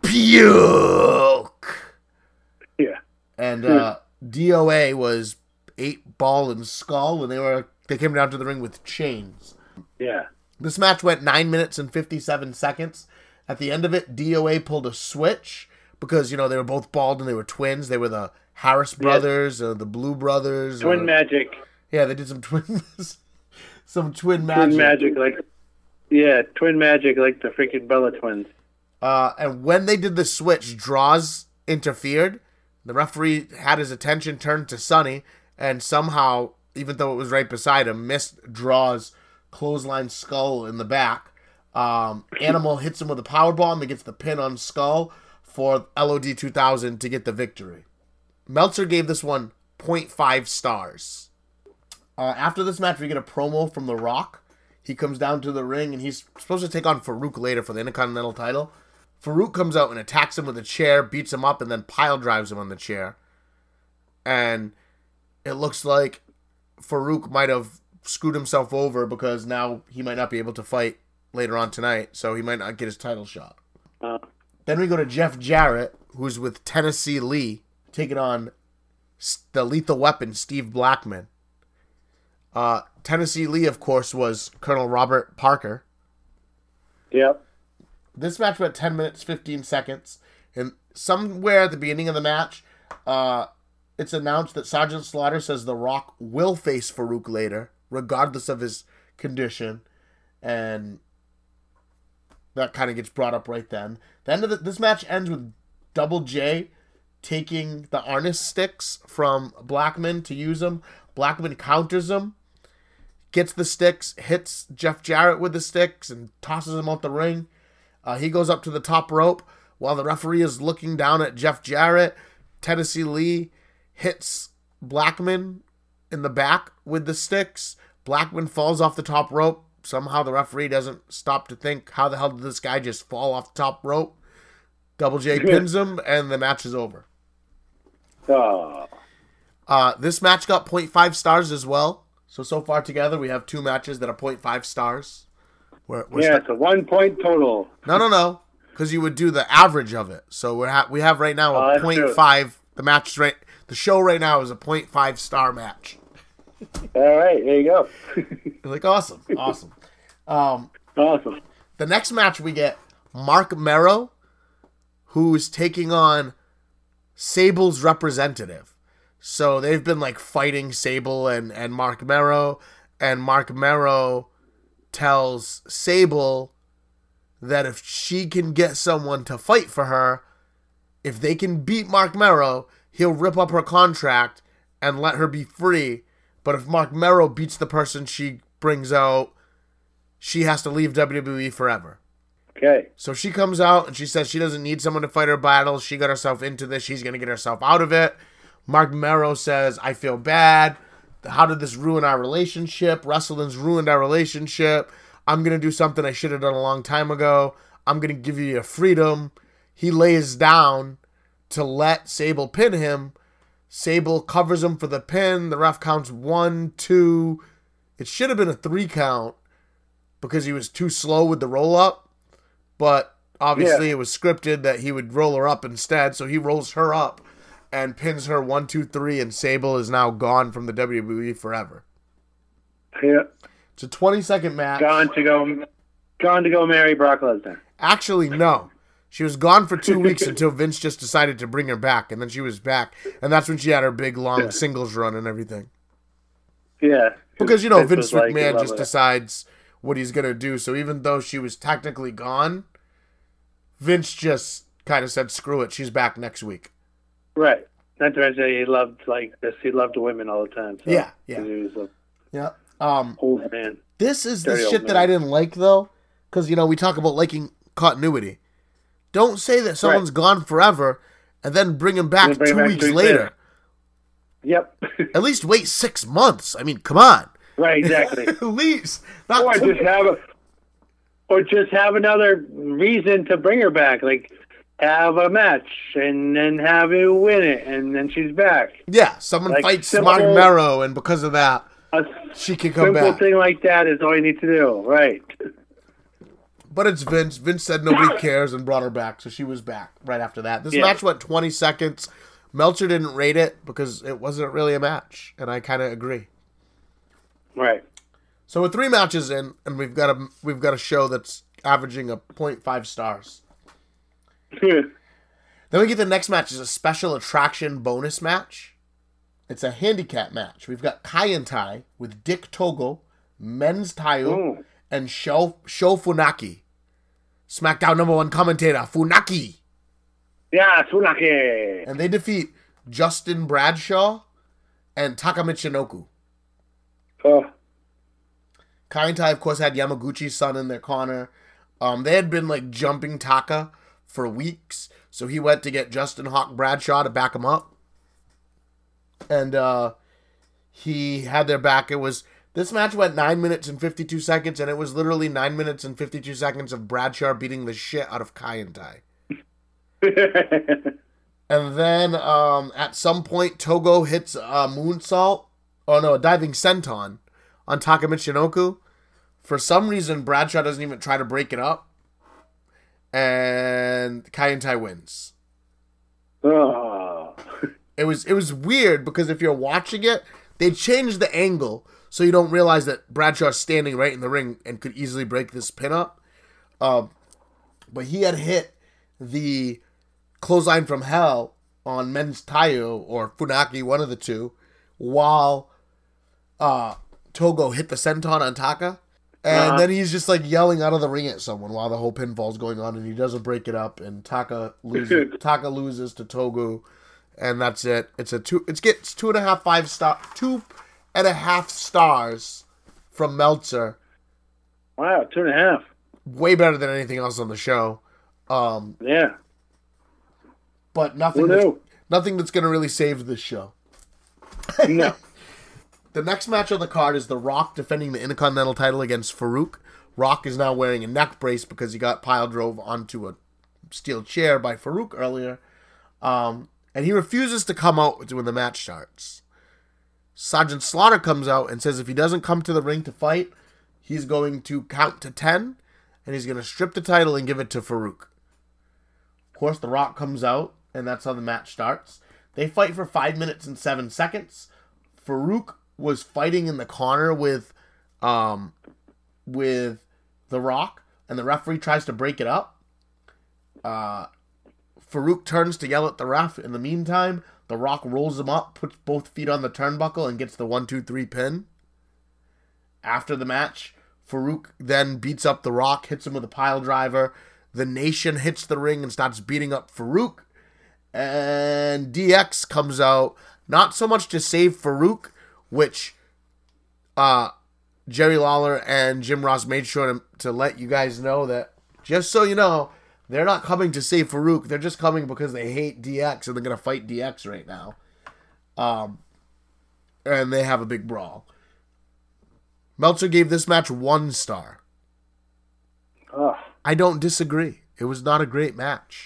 Puke. Yeah. And DOA was 8-Ball and Skull, and they came down to the ring with chains. Yeah. This match went 9 minutes and 57 seconds. At the end of it, DOA pulled a switch because, they were both bald and they were twins. They were the Harris brothers or the Blue brothers. Twin magic. Yeah, they did some twin magic. Twin magic, twin magic like the freaking Bella twins. And when they did the switch, Draws interfered. The referee had his attention turned to Sunny, and somehow, even though it was right beside him, missed Draws' clothesline Skull in the back. Animal hits him with a powerbomb and gets the pin on Skull for LOD 2000 to get the victory. Meltzer gave this one 0.5 stars. After this match, we get a promo from The Rock. He comes down to the ring, and he's supposed to take on Farouk later for the Intercontinental title. Farouk comes out and attacks him with a chair, beats him up, and then pile drives him on the chair. And it looks like Farouk might have screwed himself over because now he might not be able to fight later on tonight, so he might not get his title shot. Then we go to Jeff Jarrett, who's with Tennessee Lee, taking on the Lethal Weapon, Steve Blackman. Tennessee Lee, of course, was Colonel Robert Parker. Yep. This match went 10 minutes, 15 seconds. And somewhere at the beginning of the match, it's announced that Sergeant Slaughter says The Rock will face Farouk later, regardless of his condition. And that kind of gets brought up right then. The end of this match ends with Double J taking the Arnis sticks from Blackman to use them. Blackman counters them, gets the sticks, hits Jeff Jarrett with the sticks, and tosses him out the ring. He goes up to the top rope while the referee is looking down at Jeff Jarrett. Tennessee Lee hits Blackman in the back with the sticks. Blackman falls off the top rope. Somehow the referee doesn't stop to think, how the hell did this guy just fall off the top rope? Double J pins him, and the match is over. This match got 0.5 stars as well. So far together, we have 2 matches that are 0.5 stars. It's a 1 point total. No. Because you would do the average of it. So we have right now a 0.5. The show right now is a 0.5 star match. All right, there you go. Like, awesome. Awesome. The next match we get Mark Mero, who's taking on Sable's representative. So they've been fighting Sable and Mark Mero, and Mark Mero tells Sable that if she can get someone to fight for her, if they can beat Mark Mero, he'll rip up her contract and let her be free. But if Mark Mero beats the person she brings out, she has to leave WWE forever. Okay. So she comes out and she says she doesn't need someone to fight her battles. She got herself into this. She's going to get herself out of it. Mark Mero says, I feel bad. How did this ruin our relationship? Wrestling's ruined our relationship. I'm going to do something I should have done a long time ago. I'm going to give you your freedom. He lays down to let Sable pin him. Sable covers him for the pin. The ref counts 1, 2. It should have been a 3 count because he was too slow with the roll up. But obviously it was scripted that he would roll her up instead. So he rolls her up and pins her 1, 2, 3. And Sable is now gone from the WWE forever. Yeah. It's a 20-second match. Gone to go marry Brock Lesnar. Actually, no. She was gone for 2 weeks until Vince just decided to bring her back, and then she was back, and that's when she had her big, long singles run and everything. Yeah. Because, Vince McMahon just decides what he's going to do, so even though she was technically gone, Vince just kind of said, screw it, she's back next week. Right. Not to mention he loved this. He loved women all the time. So Yeah. He was Old man. This is the shit that I didn't like, though, because, we talk about liking continuity. Don't say that someone's gone forever and then bring him back 2 weeks later. Yep. At least wait 6 months. I mean, come on. Right, exactly. At least. Or or just have another reason to bring her back. Like, have a match and then have you win it, and then she's back. Yeah, someone Like, fights simple- Mark Merrow, and because of that, A she can come simple back. thing like that is all you need to do, right? But it's Vince. Vince said nobody cares and brought her back, so she was back right after that. This Yeah. match went 20 seconds. Meltzer didn't rate it because it wasn't really a match, and I kind of agree. Right. So we're 3 matches in, and we've got a show that's averaging a 0.5 stars. Then we get the next match is a special attraction bonus match. It's a handicap match. We've got Kai and Tai with Dick Togo, Men's Tayo, Ooh. and Sho Funaki. SmackDown #1 commentator, Funaki. Yeah, Tsunaki. And they defeat Justin Bradshaw and Taka Michinoku. Oh, Kai and Tai, of course, had Yamaguchi's son in their corner. They had been, like, jumping Taka for weeks, so he went to get Justin Hawk Bradshaw to back him up. And he had their back. This match went 9 minutes and 52 seconds, and it was literally 9 minutes and 52 seconds of Bradshaw beating the shit out of Kai and Tai. And then at some point, Togo hits a moonsault. Oh no, a diving senton on Taka Michinoku. For some reason, Bradshaw doesn't even try to break it up. And Kai and Tai wins. oh. It was weird because if you're watching it, they changed the angle so you don't realize that Bradshaw's standing right in the ring and could easily break this pin up. But he had hit the clothesline from hell on Men's Tayo or Funaki, one of the two, while Togo hit the senton on Taka. And then he's just like yelling out of the ring at someone while the whole pinfall's going on, and he doesn't break it up, and Taka loses to Togo, and that's it. It gets 2.5 stars from Meltzer. Wow, 2.5. Way better than anything else on the show. Yeah. But nothing that's gonna really save this show. No. The next match on the card is The Rock defending the Intercontinental title against Farouk. Rock is now wearing a neck brace because he got pile drove onto a steel chair by Farouk earlier. And he refuses to come out when the match starts. Sergeant Slaughter comes out and says if he doesn't come to the ring to fight, he's going to count to 10, and he's going to strip the title and give it to Farouk. Of course, The Rock comes out, and that's how the match starts. They fight for 5 minutes and 7 seconds. Farouk was fighting in the corner with The Rock, and the referee tries to break it up. Farouk turns to yell at the ref. In the meantime, The Rock rolls him up, puts both feet on the turnbuckle, and gets the 1-2-3 pin. After the match, Farouk then beats up The Rock, hits him with a pile driver. The Nation hits the ring and starts beating up Farouk. And DX comes out, not so much to save Farouk, which Jerry Lawler and Jim Ross made sure to let you guys know that, just so you know, they're not coming to save Farouk. They're just coming because they hate DX and they're going to fight DX right now. And they have a big brawl. Meltzer gave this match 1 star. Oh. I don't disagree. It was not a great match.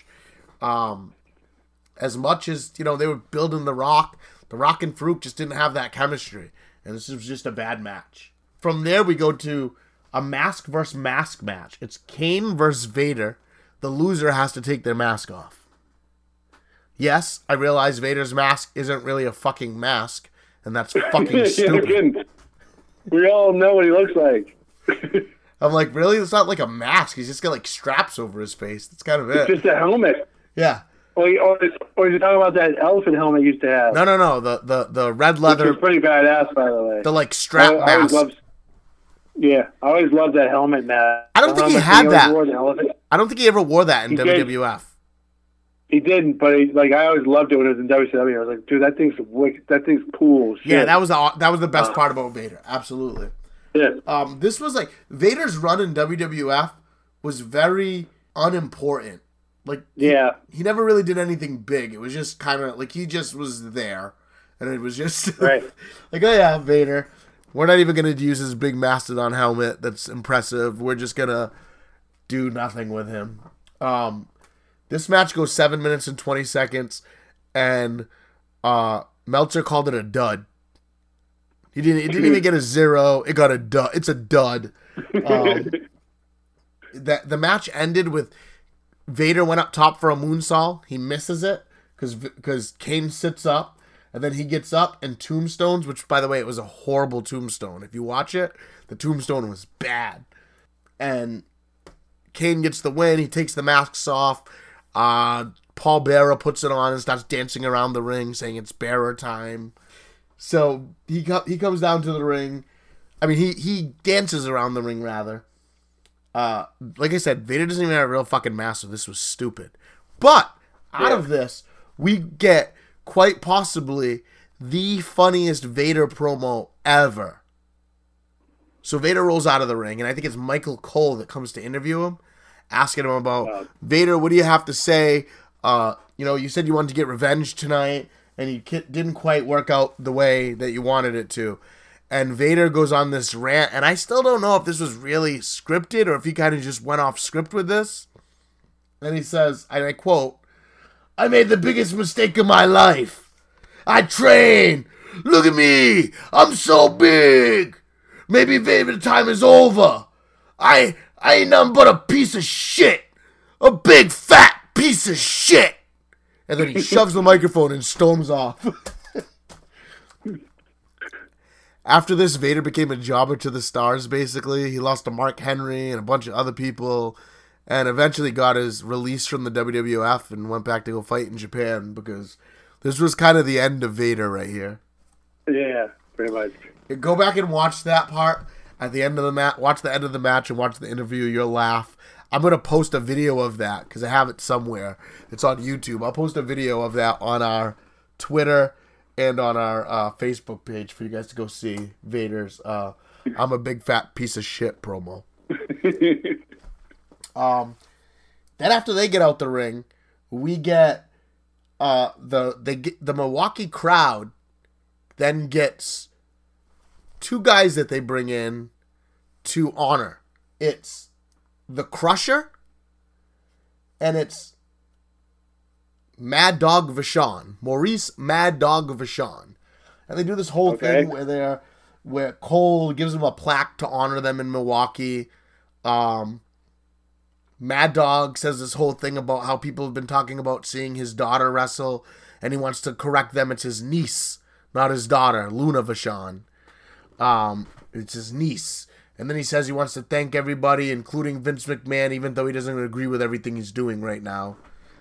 As much as, they were building The Rock and Farouk just didn't have that chemistry. And this was just a bad match. From there, we go to a mask versus mask match. It's Kane versus Vader. The loser has to take their mask off. Yes, I realize Vader's mask isn't really a fucking mask, and that's fucking stupid. We all know what he looks like. I'm like, really? It's not like a mask. He's just got like straps over his face. That's kind of it. It's just a helmet. Yeah. Or you're talking about that elephant helmet you used to have. No. The red leather. Which was pretty badass, by the way. The like strap mask. I always loved that helmet mask. I don't think he had that. I I don't think he ever wore that in WWF. He didn't, but I always loved it when it was in WCW. I was like, dude, that thing's wicked. That thing's cool. Shit. Yeah, that was the best part about Vader. Absolutely. Yeah. This was like Vader's run in WWF was very unimportant. Like, yeah, he never really did anything big. It was just kind of like he just was there, and it was just right. like, oh yeah, Vader. We're not even gonna use his big mastodon helmet. That's impressive. We're just gonna do nothing with him. This match goes 7 minutes and 20 seconds, and Meltzer called it a dud. It didn't even get a 0. It got a dud. It's a dud. The match ended with Vader went up top for a moonsault. He misses it because Kane sits up, and then he gets up and tombstones, which, by the way, it was a horrible tombstone. If you watch it, the tombstone was bad. And Kane gets the win. He takes the masks off. Paul Bearer puts it on and starts dancing around the ring, saying it's Bearer time. So he comes down to the ring. I mean, he dances around the ring, rather. Like I said, Vader doesn't even have a real fucking mask, so this was stupid. But out of this, we get quite possibly the funniest Vader promo ever. So Vader rolls out of the ring, and I think it's Michael Cole that comes to interview him, asking him about, Vader, what do you have to say? You said you wanted to get revenge tonight, and you didn't quite work out the way that you wanted it to. And Vader goes on this rant, and I still don't know if this was really scripted or if he kind of just went off script with this. And he says, and I quote, "I made the biggest mistake of my life. I train. Look at me. I'm so big. Maybe Vader time is over. I ain't nothing but a piece of shit. A big fat piece of shit." And then he shoves the microphone and storms off. After this, Vader became a jobber to the stars, basically. He lost to Mark Henry and a bunch of other people, and eventually got his release from the WWF and went back to go fight in Japan, because this was kind of the end of Vader right here. Yeah, pretty much. Go back and watch that part at the end of the match. Watch the end of the match and watch the interview. You'll laugh. I'm going to post a video of that because I have it somewhere. It's on YouTube. I'll post a video of that on our Twitter and on our Facebook page for you guys to go see Vader's I'm a big fat piece of shit promo. Then after they get out the ring, we get the Milwaukee crowd then gets two guys that they bring in to honor. It's the Crusher and it's Mad Dog Vachon, Maurice Mad Dog Vachon. And they do this whole thing where Cole gives them a plaque to honor them in Milwaukee. Mad Dog says this whole thing about how people have been talking about seeing his daughter wrestle, and he wants to correct them. It's his niece, not his daughter, Luna Vachon. It's his niece. And then he says he wants to thank everybody, including Vince McMahon, even though he doesn't agree with everything he's doing right now.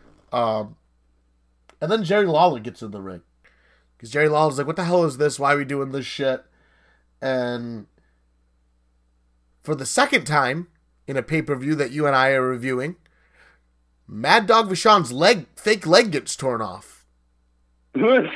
And then Jerry Lawler gets in the ring. Because Jerry Lawler's like, what the hell is this? Why are we doing this shit? And for the second time in a pay-per-view that you and I are reviewing, Mad Dog Vachon's fake leg gets torn off. And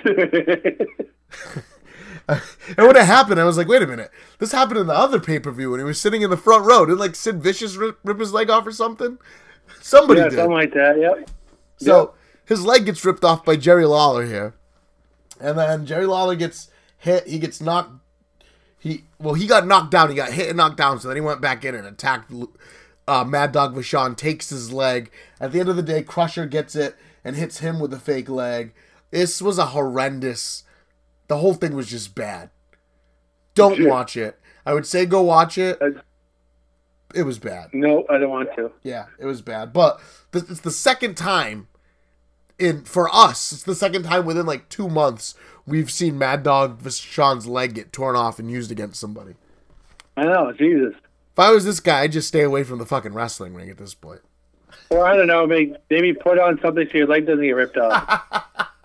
when it happened, I was like, wait a minute. This happened in the other pay-per-view when he was sitting in the front row. Didn't like Sid Vicious rip his leg off or something? Somebody did. Something like that, yep. So his leg gets ripped off by Jerry Lawler here. And then Jerry Lawler gets hit. He gets knocked. He got knocked down. He got hit and knocked down. So then he went back in and attacked Mad Dog Vachon, takes his leg. At the end of the day, Crusher gets it and hits him with a fake leg. This was a horrendous... The whole thing was just bad. Don't watch it. I would say go watch it. It was bad. No, I don't want to. Yeah, it was bad. But it's the second time for us, it's the second time within like 2 months we've seen Mad Dog Vachon's leg get torn off and used against somebody. I know, Jesus. If I was this guy, I'd just stay away from the fucking wrestling ring at this point. Or I don't know, maybe put on something so your leg doesn't get ripped off.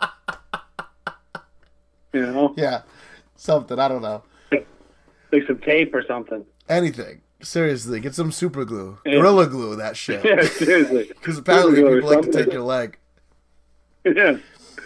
You know? Yeah, something, I don't know. Like some tape or something. Anything. Seriously, get some super glue. Gorilla glue, that shit. Yeah, seriously. Because apparently people like to take your leg. Yeah.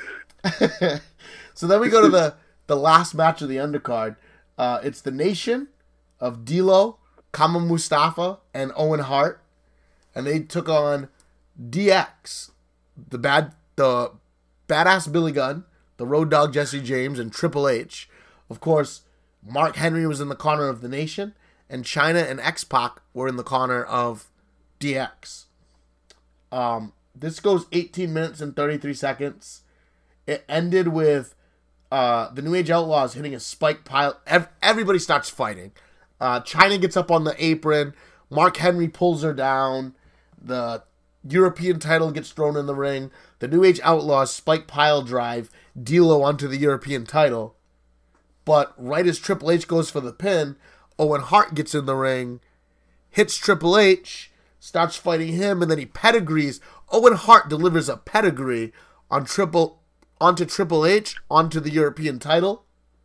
So then we go to the last match of the undercard. It's the Nation of D'Lo, Kama Mustafa, and Owen Hart. And they took on DX, the badass Billy Gunn, the Road Dogg Jesse James, and Triple H. Of course, Mark Henry was in the corner of the Nation, and Chyna and X-Pac were in the corner of DX. This goes 18 minutes and 33 seconds. It ended with the New Age Outlaws hitting a spike pile. Everybody starts fighting. Chyna gets up on the apron. Mark Henry pulls her down. The European title gets thrown in the ring. The New Age Outlaws spike pile drive D'Lo onto the European title. But right as Triple H goes for the pin, Owen Hart gets in the ring, hits Triple H, starts fighting him, and then he pedigrees. Owen Hart delivers a pedigree onto Triple H, onto the European title.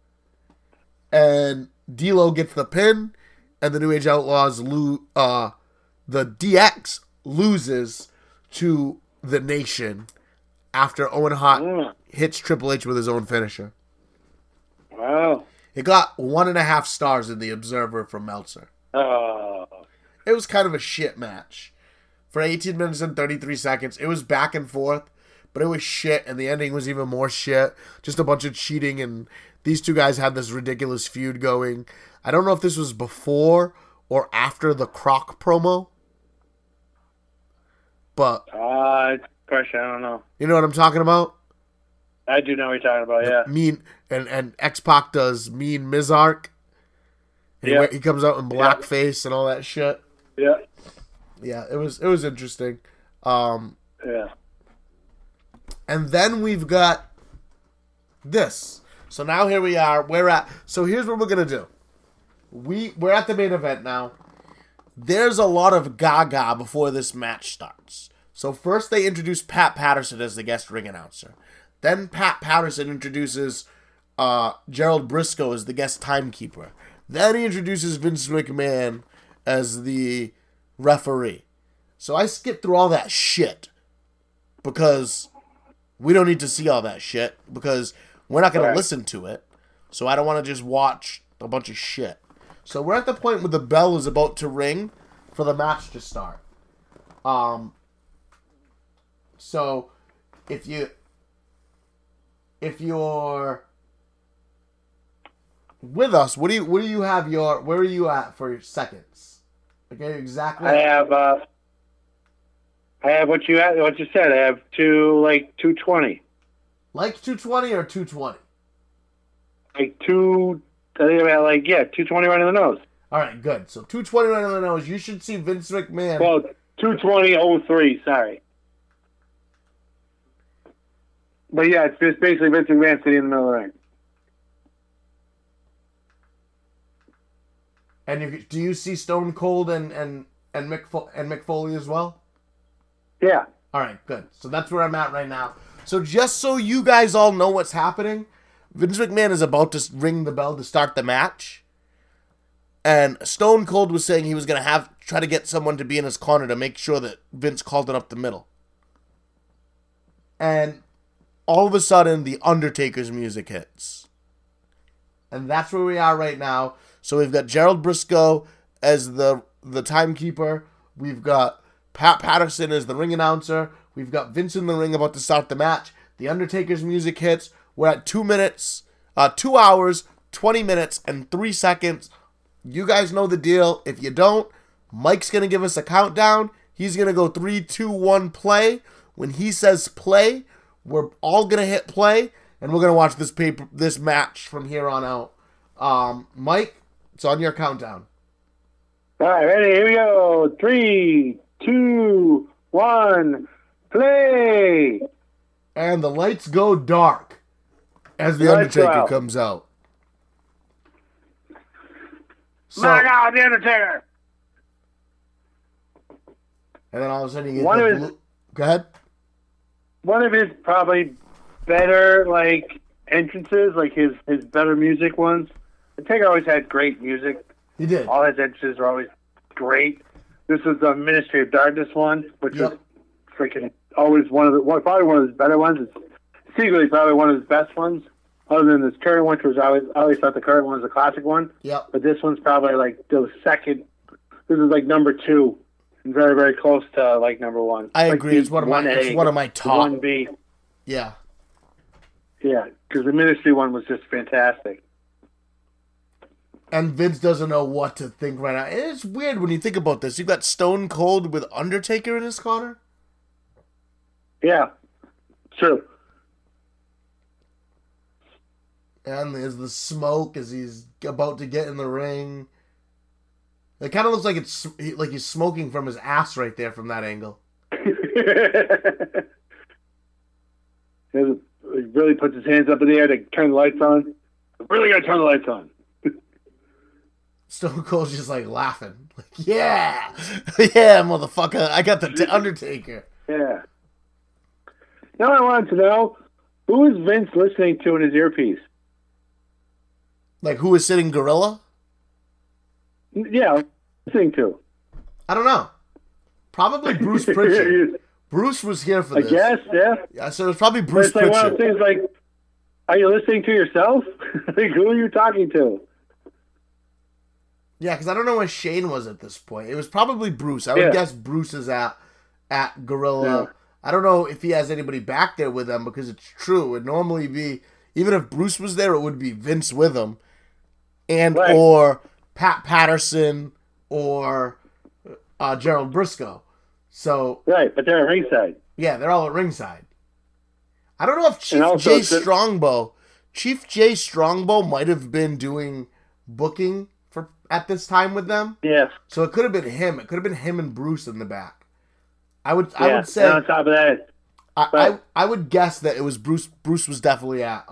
And D'Lo gets the pin, and the New Age Outlaws the DX loses to the Nation after Owen Hart hits Triple H with his own finisher. Wow. It got 1.5 stars in the Observer from Meltzer. Oh. It was kind of a shit match. For 18 minutes and 33 seconds, it was back and forth, but it was shit, and the ending was even more shit. Just a bunch of cheating, and these two guys had this ridiculous feud going. I don't know if this was before or after the Croc promo, but... Gosh, I don't know. You know what I'm talking about? I do know what you're talking about, yeah. Mean, and X-Pac does Mean Mizark. Yeah. He comes out in blackface and all that shit. Yeah. Yeah, it was interesting. Yeah. And then we've got this. So now here we are. So here's what we're gonna do. We're at the main event now. There's a lot of gaga before this match starts. So first they introduce Pat Patterson as the guest ring announcer. Then Pat Patterson introduces Gerald Briscoe as the guest timekeeper. Then he introduces Vince McMahon as the referee. So I skipped through all that shit because we don't need to see all that shit because we're not going to listen to it. So I don't want to just watch a bunch of shit. So we're at the point where the bell is about to ring for the match to start. So if you're with us, where are you at for your seconds? Okay, exactly. I have what you said. I have 220. Like 220 or 220? Like 2. I think about 220 right in the nose. All right, good. So 220 right in the nose. You should see Vince McMahon. Well, 220.03. Sorry. But yeah, it's just basically Vince McMahon sitting in the middle of the ring. And do you see Stone Cold and Mick Foley as well? Yeah. All right, good. So that's where I'm at right now. So just so you guys all know what's happening, Vince McMahon is about to ring the bell to start the match. And Stone Cold was saying he was going to try to get someone to be in his corner to make sure that Vince called it up the middle. And all of a sudden, the Undertaker's music hits. And that's where we are right now. So we've got Gerald Briscoe as the timekeeper. We've got Pat Patterson as the ring announcer. We've got Vince in the ring about to start the match. The Undertaker's music hits. We're at 2 hours, 20 minutes, and 3 seconds. You guys know the deal. If you don't, Mike's going to give us a countdown. He's going to go 3, 2, 1, play. When he says play, we're all going to hit play, and we're going to watch this match from here on out. Mike, it's on your countdown. All right, ready? Here we go. 3, 2, 1, play. And the lights go dark as the Undertaker comes out. My God, the Undertaker! And then all of a sudden you get Go ahead. One of his probably better entrances, his better music ones. The Taker always had great music. He did. All his entrances were always great. This was the Ministry of Darkness one, which was freaking always probably one of his better ones. It's secretly probably one of his best ones, other than this current one, which I always thought the current one was a classic one. Yep. But this one's probably the second. This is number 2, and very, very close to number 1. I agree. It's one of my top. 1B. Yeah. Yeah, because the Ministry one was just fantastic. And Vince doesn't know what to think right now. And it's weird when you think about this. You've got Stone Cold with Undertaker in his corner. Yeah, true. And there's the smoke as he's about to get in the ring. It kind of looks like like he's smoking from his ass right there from that angle. He really puts his hands up in the air to turn the lights on. Really got to turn the lights on. Stone Cold's just like laughing. Like, yeah! Yeah, motherfucker. I got the Undertaker. Yeah. Now I wanted to know, who is Vince listening to in his earpiece? Like, who is sitting gorilla? Yeah, listening to. I don't know. Probably Bruce Pritchard. Bruce was here for I this. guess, yeah. Yeah, so it's probably But Bruce it's like one of Pritchard. those things like, are you listening to yourself? Like, who are you talking to? Yeah, because I don't know where Shane was at this point. It was probably Bruce. I would guess Bruce is at Gorilla. Yeah. I don't know if he has anybody back there with him because it's true. It would normally be, even if Bruce was there, it would be Vince with him. And Right. or Pat Patterson or Gerald Briscoe. So, Right, but they're at ringside. yeah, they're all at ringside. I don't know if Chief And also Jay it's- Strongbow might have been doing booking for at this time with them. Yes. So it could have been him. It could have been him and Bruce in the back. I would Yeah. say And on top of that, I would guess that it was Bruce. Bruce was definitely at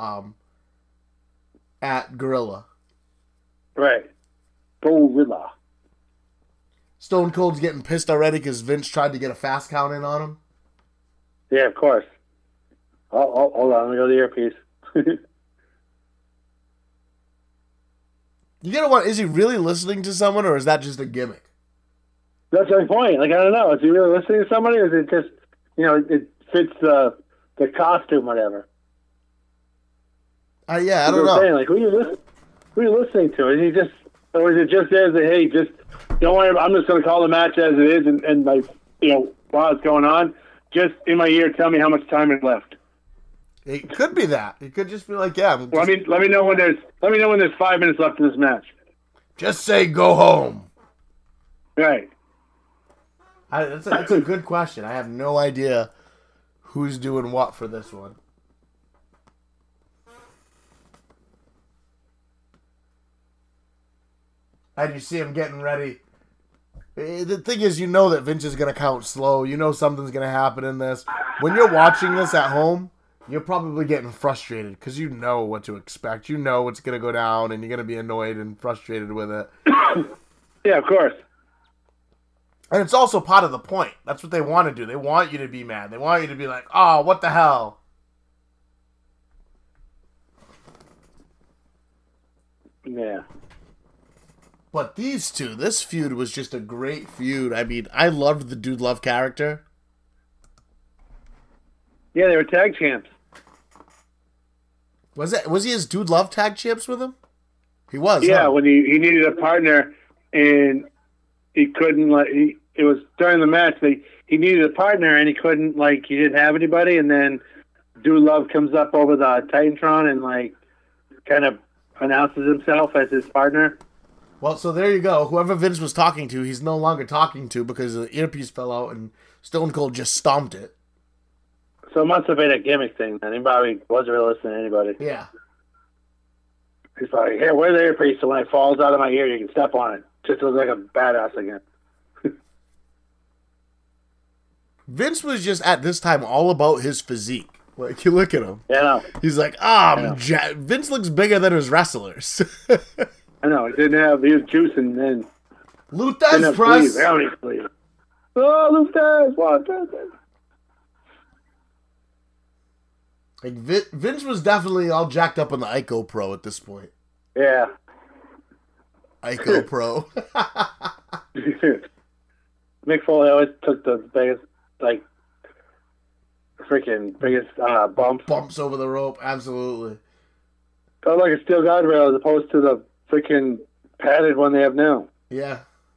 Gorilla. right. Gorilla. Stone Cold's getting pissed already because Vince tried to get a fast count in on him. Yeah, of course. Oh, hold on. Let me go to the earpiece. You gotta wonder, is he really listening to someone or is that just a gimmick? That's my point. Like, I don't know. Is he really listening to somebody, or is it just, it fits the costume, whatever? Yeah, I You don't what I'm know. saying? Like, who are you listening to? Is he just, or is it just as a, hey, just don't worry. I'm just going to call the match as it is, and like, while it's going on, just in my ear, tell me how much time is left. It could be that. It could just be like, yeah. Well, let me know when there's 5 minutes left in this match. Just say go home. Right. That's a good question. I have no idea who's doing what for this one. And you see him getting ready. The thing is, you know that Vince is going to count slow. You know something's going to happen in this. When you're watching this at home, you're probably getting frustrated because you know what to expect. You know what's going to go down, and you're going to be annoyed and frustrated with it. Yeah, of course. And it's also part of the point. That's what they want to do. They want you to be mad. They want you to be like, oh, what the hell? Yeah. But these two, this feud was just a great feud. I mean, I loved the Dude Love character. Yeah, they were tag champs. Was he his Dude Love tag champs with him? He was. Yeah, huh? when he needed a partner and he couldn't, it was during the match. He needed a partner and he couldn't, he didn't have anybody. And then Dude Love comes up over the Titantron and kind of announces himself as his partner. Well, so there you go. Whoever Vince was talking to, he's no longer talking to because the earpiece fell out and Stone Cold just stomped it. So it must have been a gimmick thing. And he probably wasn't really listening to anybody. Yeah. He's probably, here, wear the earpiece so when it falls out of my ear, you can step on it. Just look like a badass again. Vince was just at this time all about his physique. Like, you look at him. Yeah, I know. He's like, Vince looks bigger than his wrestlers. I know. He was juicing then. Luthez press. How many sleeves? Oh, Luthez. What? Like Vince was definitely all jacked up on the Ico Pro at this point. Yeah. Ico Pro. Mick Foley always took the biggest, biggest bump. Bumps over the rope, absolutely. Felt like a steel guardrail as opposed to the freaking padded one they have now. Yeah.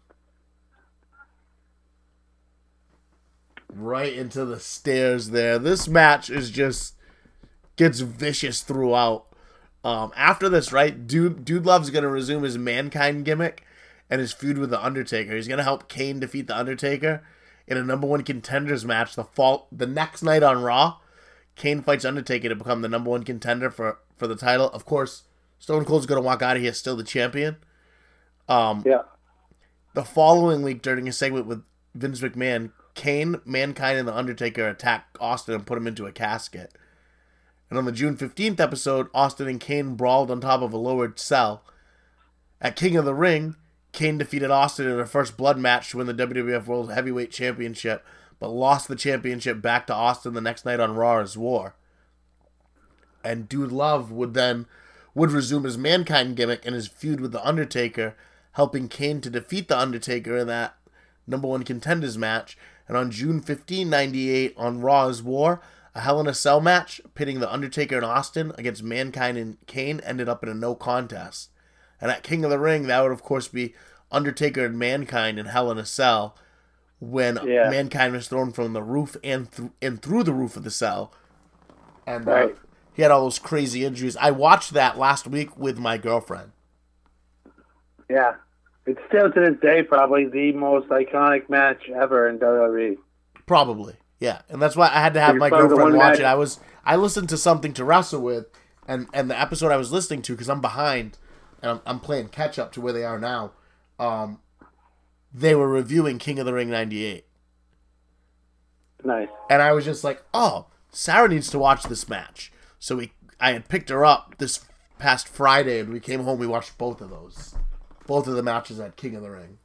Right into the stairs there. This match is just gets vicious throughout. After this, right, Dude Love's gonna resume his Mankind gimmick and his feud with the Undertaker. He's gonna help Kane defeat the Undertaker in a number one contenders match the next night on Raw. Kane fights Undertaker to become the number one contender for the title. Of course, Stone Cold's gonna walk out of here still the champion. Yeah. The following week, during a segment with Vince McMahon, Kane, Mankind, and the Undertaker attack Austin and put him into a casket. And on the June 15th episode, Austin and Kane brawled on top of a lowered cell. At King of the Ring, Kane defeated Austin in a first blood match to win the WWF World Heavyweight Championship, but lost the championship back to Austin the next night on Raw as War. And Dude Love would resume his Mankind gimmick and his feud with the Undertaker, helping Kane to defeat the Undertaker in that number one contenders match. And on June 15, 1998, on Raw as War, a Hell in a Cell match pitting the Undertaker and Austin against Mankind and Kane ended up in a no contest. And at King of the Ring, that would of course be Undertaker and Mankind in Hell in a Cell, when Mankind was thrown from the roof and through the roof of the cell. And he had all those crazy injuries. I watched that last week with my girlfriend. Yeah. It's still to this day probably the most iconic match ever in WWE. Probably. Yeah, and that's why I had to have my girlfriend watch it. I listened to Something to Wrestle With, and the episode I was listening to, because I'm behind, and I'm playing catch up to where they are now. They were reviewing King of the Ring '98. Nice. And I was just like, oh, Sarah needs to watch this match. So I had picked her up this past Friday, and we came home. We watched both of the matches at King of the Ring.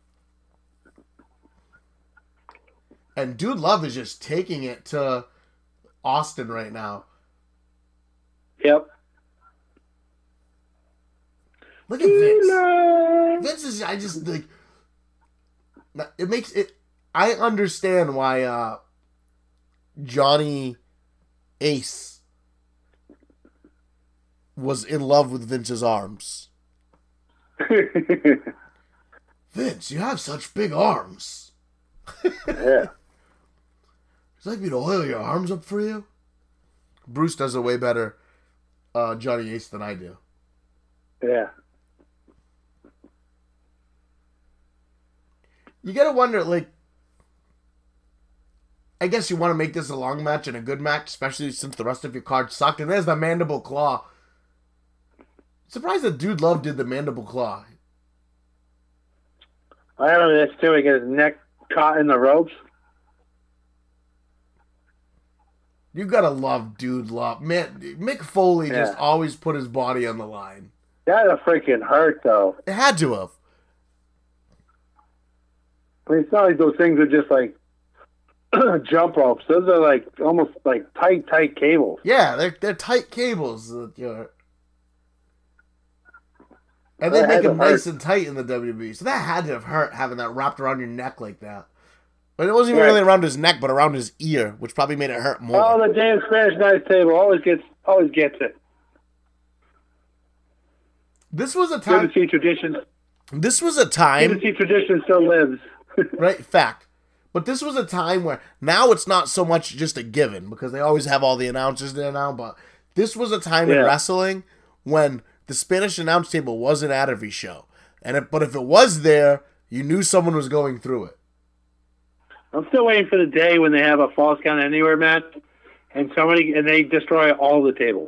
And Dude Love is just taking it to Austin right now. Yep. Look at Vince. Vince is, I just, like, it makes it, I understand why Johnny Ace was in love with Vince's arms. Vince, you have such big arms. Yeah. Would you like me to oil your arms up for you? Bruce does a way better Johnny Ace than I do. Yeah. You gotta wonder, like, I guess you want to make this a long match and a good match, especially since the rest of your card sucked. And there's the mandible claw. Surprised that Dude Love did the mandible claw. I remember this too. He got his neck caught in the ropes. You gotta love Dude Love. Man, Mick Foley just always put his body on the line. That had to freaking hurt, though. It had to have. I mean, it's not like those things are just like jump ropes. Those are like almost like tight cables. Yeah, they're tight cables. And they make them nice and tight in the WWE. So that had to have hurt, having that wrapped around your neck like that. But it wasn't even really around his neck, but around his ear, which probably made it hurt more. Oh, the damn Spanish Nice table always gets it. This was a time. Good to see tradition. This was a time. Good to see tradition still lives. Right, fact. But this was a time where now it's not so much just a given, because they always have all the announcers there now. But this was a time in wrestling when the Spanish announce table wasn't at every show, but if it was there, you knew someone was going through it. I'm still waiting for the day when they have a Falls Count Anywhere match, and they destroy all the tables.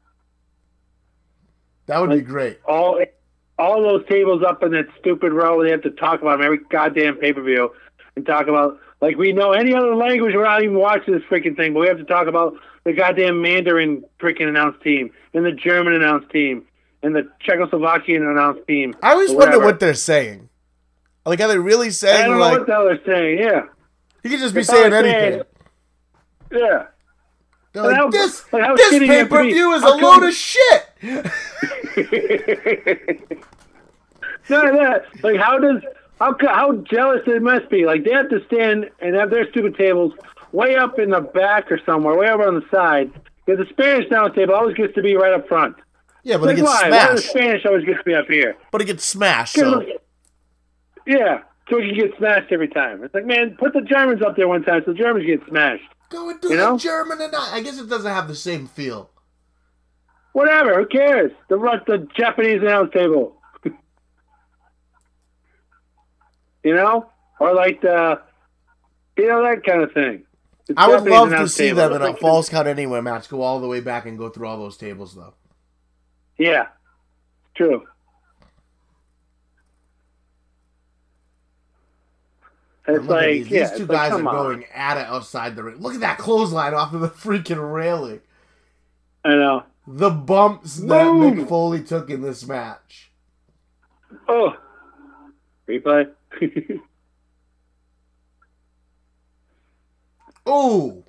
That would be great. All those tables up in that stupid row. They have to talk about them every goddamn pay-per-view and talk about, like, we know any other language. We're not even watching this freaking thing, but we have to talk about the goddamn Mandarin freaking announce team and the German announce team and the Czechoslovakian announce team. I always wonder what they're saying. Like, are they really saying? I don't know what the hell they're saying. Yeah. He could just be saying anything. Yeah. They're like, this pay-per-view is a load of shit. None of that. Like, how jealous they must be. Like, they have to stand and have their stupid tables way up in the back or somewhere, way over on the side. Because the Spanish now table always gets to be right up front. Yeah, but like, it gets why? smashed. Why the Spanish always gets to be up here? But it gets smashed, so... Yeah, so it can get smashed every time. It's like, man, put the Germans up there one time so the Germans get smashed. Go and do the German and I guess it doesn't have the same feel. Whatever. Who cares? The Japanese announce table. You know, or like that kind of thing. The I would Japanese love to announce see table. them in a Like- Falls Count Anywhere match go all the way back and go through all those tables, though. Yeah, true. It's And look at like, these. yeah, These two it's like, guys are come on. going at it outside the ring. Look at that clothesline off of the freaking railing. I know. The bumps that Boom. Mick Foley took in this match. Oh, replay. Oh,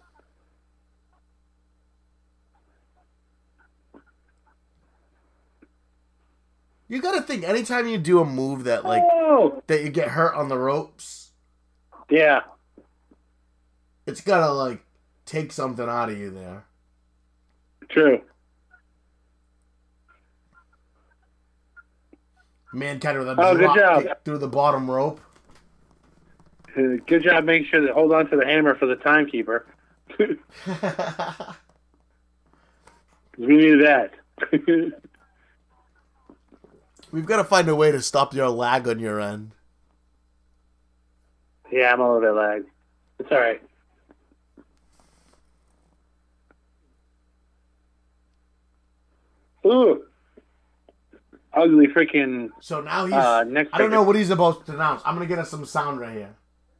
you got to think anytime you do a move that Oh, that you get hurt on the ropes, yeah. it's gotta take something out of you there. True. Mankind with a Oh, good drop job. kick through the bottom rope. Good job making sure to hold on to the hammer for the timekeeper. We needed that. We've got to find a way to stop your lag on your end. Yeah, I'm a little bit lagged. It's all right. Ooh. Ugly freaking... So now he's. next I don't know pick- what he's about to announce. I'm gonna get us some sound right here.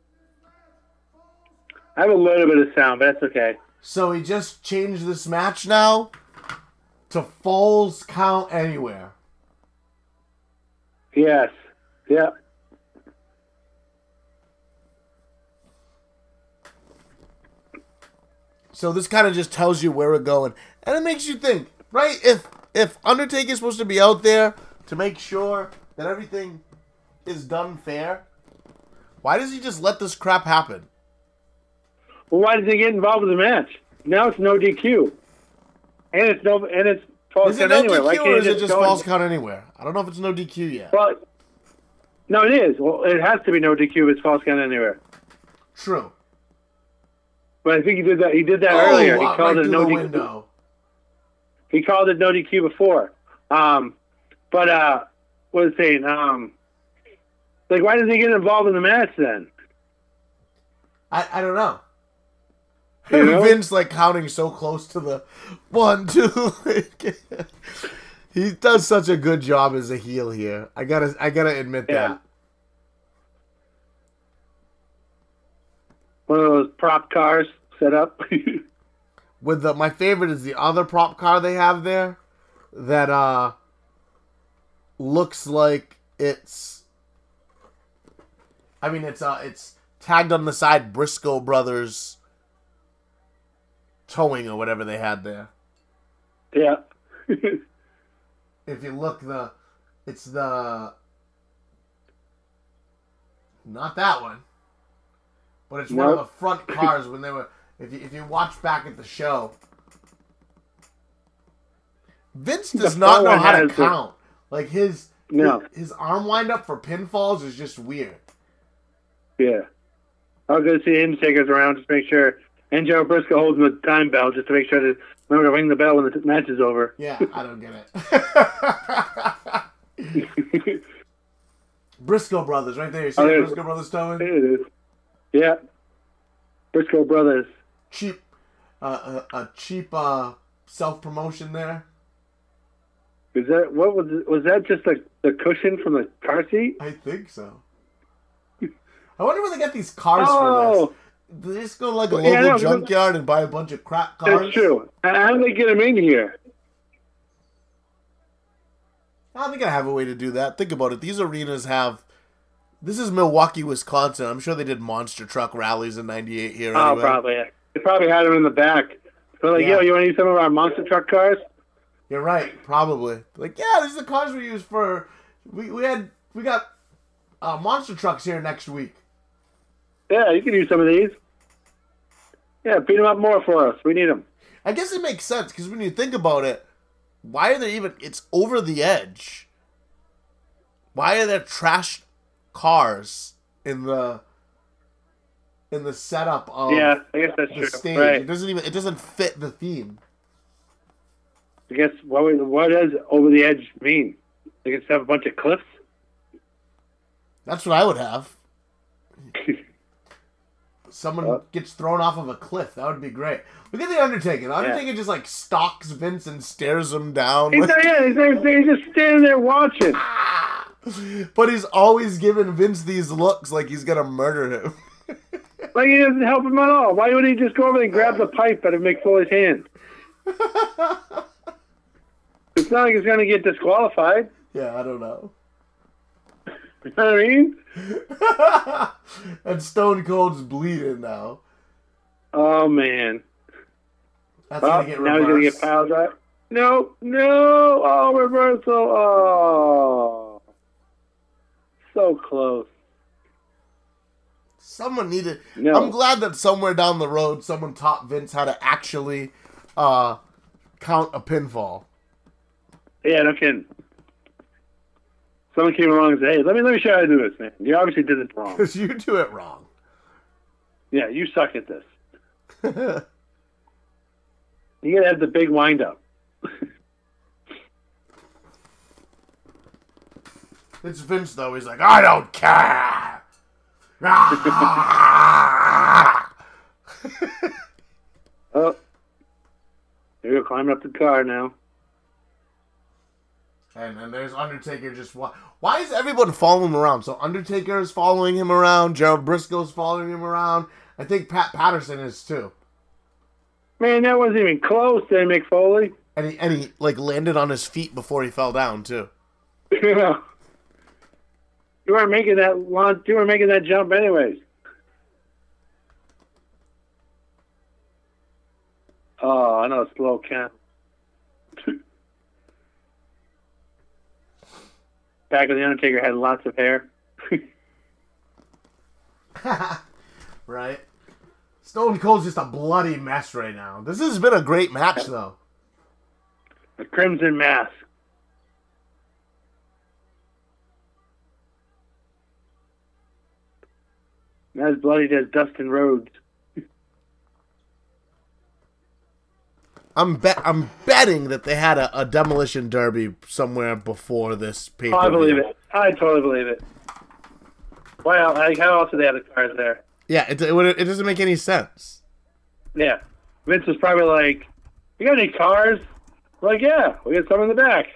I have a little bit of sound, but that's okay. So he just changed this match now to Falls Count Anywhere. Yes. Yep. So this kind of just tells you where we're going, and it makes you think, right? If Undertaker's supposed to be out there to make sure that everything is done fair, why does he just let this crap happen? Well, why did they get involved in the match? Now it's no DQ. And it's false Is it count no anywhere. Why DQ can't or you is it just go Falls and- Count Anywhere? I don't know if it's no DQ yet. Well, no, it is. Well, it has to be no DQ if it's false count anywhere. True. But I think he did that. He did that earlier. He right called it through no the DQ. window. He called it no DQ before. But what was I saying? Like, why does he get involved in the match then? I don't know. You know? Vince counting so close to the 1, 2. He does such a good job as a heel here. I gotta admit Yeah. that. One of those prop cars set up. With my favorite is the other prop car they have there that looks like it's tagged on the side Briscoe Brothers towing or whatever they had there. Yeah. If you look it's not that one. But it's one of the Nope. front cars when they were. If you watch back at the show, Vince does The not front know one how to has the- count. Like his arm wind up for pinfalls is just weird. Yeah. I'll go see him take us around just to make sure. And Joe Briscoe holds the time bell just to make sure to remember to ring the bell when the match is over. Yeah, I don't get it. Briscoe Brothers, right there. You see Oh, the there- Briscoe Brothers towing? There it is. Yeah. Briscoe Brothers. Cheap, a cheap self promotion there. Is that what was that just the cushion from the car seat? I think so. I wonder where they get these cars for Oh, this. Do they just go to a local Yeah, no, junkyard and buy a bunch of crap cars? that's true. How do they get them in here? Oh, they gotta have a way to do that. Think about it. These arenas have. This is Milwaukee, Wisconsin. I'm sure they did monster truck rallies in '98 here. Oh, Anyway. probably. They probably had them in the back. They're like, Yeah. yo, you want to use some of our monster truck cars? You're right. Probably. Like, yeah, these are the cars we use for. We got monster trucks here next week. Yeah, you can use some of these. Yeah, beat them up more for us. We need them. I guess it makes sense because when you think about it, why are there even? It's over the edge. Why are there trash cars in the setup of Yeah, I guess that's the true. stage? Right. It doesn't fit the theme. I guess what does over the edge mean? They can have a bunch of cliffs. That's what I would have. Someone gets thrown off of a cliff. That would be great. Look at the Undertaker. The Undertaker just like stalks Vince and stares him down. He's just standing there watching. But he's always giving Vince these looks like he's gonna murder him. Like he doesn't help him at all. Why would he just go over and grab the pipe out of Mick Foley's hand? It's not like he's gonna get disqualified. Yeah, I don't know. You know what I mean? And Stone Cold's bleeding now. Oh man. That's gonna get now he's gonna get piled up. No. Oh, reversal. Oh. So close. Someone needed. No. I'm glad that somewhere down the road, someone taught Vince how to actually count a pinfall. Yeah, no kidding. Someone came along and said, "Hey, let me show you how to do this, man. You obviously did it wrong. Because you do it wrong." Yeah, you suck at this. You gotta have the big wind up." It's Vince though. He's like, "I don't care." Oh, here we go, climbing up the car now. And there's Undertaker just... Why is everyone following him around? So Undertaker is following him around. Gerald Briscoe's following him around. I think Pat Patterson is too. Man, that wasn't even close there, Mick Foley. And he like landed on his feet before he fell down too. You weren't making that launch. You were making that jump anyways. Oh, I know a slow count. Back when the Undertaker had lots of hair. Right? Stone Cold's just a bloody mess right now. This has been a great match though. The Crimson Mask. Not as bloody as Dustin Rhodes. I'm betting that they had a demolition derby somewhere before this pay-per-view. I believe it. I totally believe it. Well, like, how else do they have the cars there? Yeah, it doesn't make any sense. Yeah. Vince was probably like, "You got any cars?" We're like, "Yeah, we got some in the back."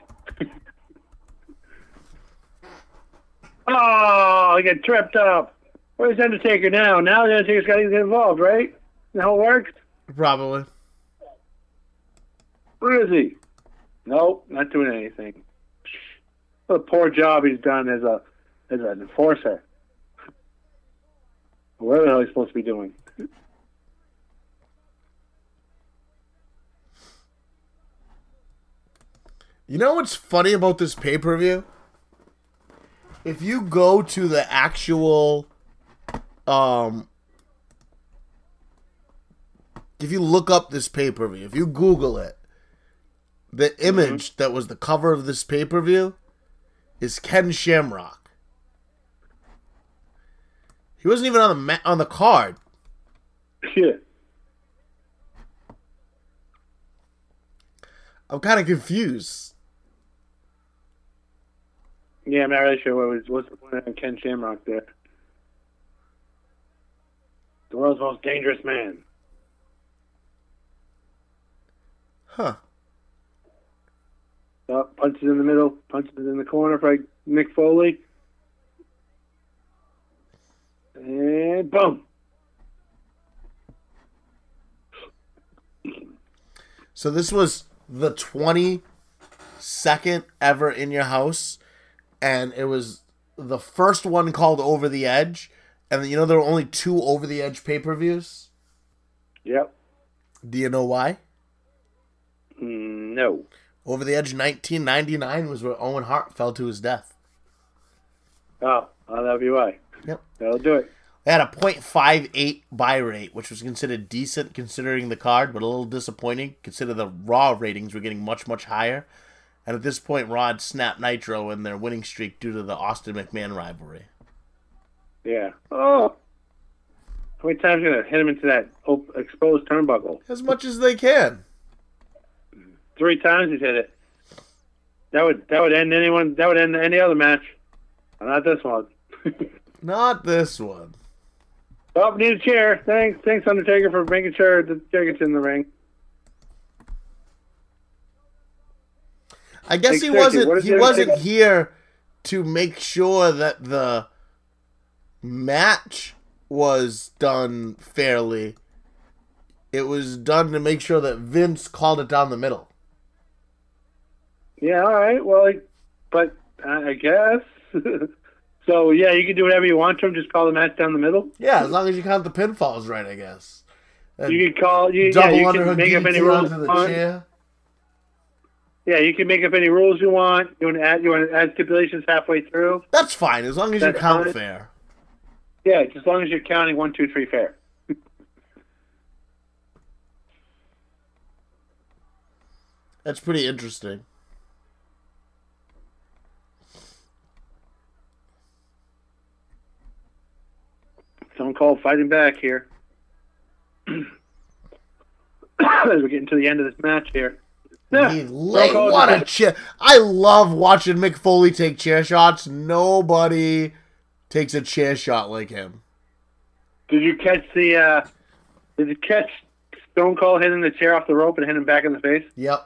Oh, I get tripped up. Where's Undertaker now? Now the Undertaker's got to get involved, right? The whole works? Probably. Where is he? Nope, not doing anything. What a poor job he's done as an enforcer. Whatever the hell he's supposed to be doing. You know what's funny about this pay-per-view? If you go to the actual, if you look up this pay-per-view, if you Google it, the image that was the cover of this pay-per-view is Ken Shamrock. He wasn't even on the card. Yeah. I'm kind of confused. Yeah, I'm not really sure what's the point of Ken Shamrock there. The world's most dangerous man. Huh. Punches in the middle, punches in the corner for Mick Foley. And boom. So this was the 22nd ever In Your House, and it was the first one called Over the Edge, and you know there were only 2 Over the Edge pay-per-views? Yep. Do you know why? No. Over the Edge 1999 was where Owen Hart fell to his death. Oh, that'll be why. Yep. That'll do it. They had a .58 buy rate, which was considered decent considering the card, but a little disappointing considering the Raw ratings were getting much, much higher. And at this point, Raw had snapped Nitro in their winning streak due to the Austin McMahon rivalry. Yeah. Oh. How many times are you going to hit him into that exposed turnbuckle? As much as they can. 3 times he's hit it. That would end anyone. That would end any other match. Not this one. Not this one. Oh, need a chair. Thanks, Undertaker, for making sure the chair gets in the ring. I guess he wasn't here to make sure that the match was done fairly. It was done to make sure that Vince called it down the middle. Yeah, all right. Well, but I guess. So, yeah, you can do whatever you want to him. Just call the match down the middle. Yeah, as long as you count the pinfalls right, I guess. And you can call. You can make up any rules you want. Chair. Yeah, you can make up any rules you want. You want to add stipulations halfway through. That's fine, as long as you count fair. Yeah, just as long as you're counting 1, 2, 3 fair. That's pretty interesting. Stone Cold fighting back here. As we're getting to the end of this match here. What a chair. I love watching Mick Foley take chair shots. Nobody takes a chair shot like him. Did you catch Stone Cold hitting the chair off the rope and hitting him back in the face? Yep.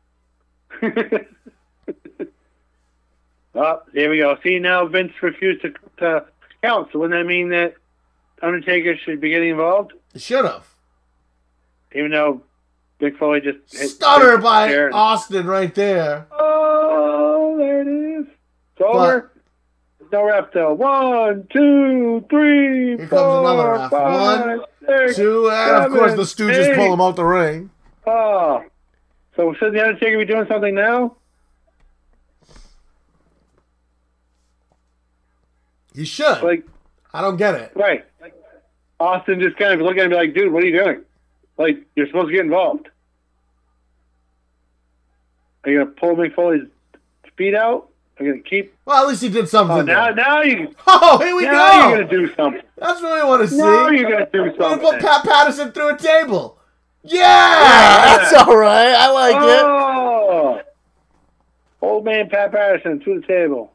Oh, there we go. See, now Vince refused to count. So wouldn't that mean that Undertaker should be getting involved? Should have. Even though Mick Foley just hit Stunner by Austin right there. Oh, there it is. It's over. No ref though. 1, 2, 3, Here 4, comes another ref. 5, 1, 6, 2, and 7, of course the Stooges 8. pull him out the ring. Oh. So should the Undertaker be doing something now? He should. Like, I don't get it. right. Like, Austin just kind of looking at me like, dude, what are you doing? Like, you're supposed to get involved. Are you going to pull Mick Foley's feet out? Are you going to keep... Well, at least he did something. Oh, now you... Oh, here we go. Now you're going to do something. That's what we want to see. Now you're going to do We're going something. to put Pat Patterson through a table. Yeah! That's all right. I like it. Oh! Old man Pat Patterson through the table.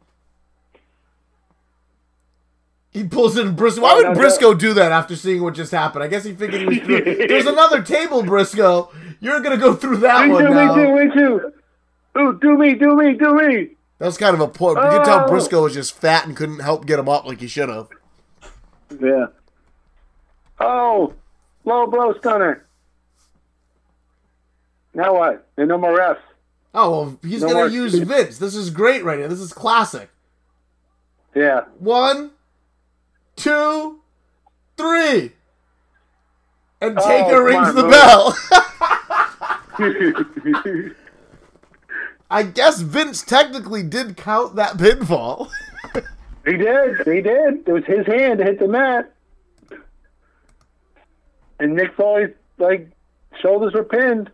He pulls in Briscoe. Why would Briscoe do that after seeing what just happened? I guess he figured he was through. There's another table, Briscoe. You're going to go through that one now. Me too. Ooh, do me. That was kind of a point. You can tell Briscoe was just fat and couldn't help get him up like he should have. Yeah. Oh, low blow stunner. Now what? There's no more refs. Oh, well, he's going to use Vince. This is great right here. This is classic. Yeah. 1, 2, 3. And Taker rings the bell. I guess Vince technically did count that pinfall. He did. It was his hand to hit the mat. And Mick Foley's, shoulders were pinned.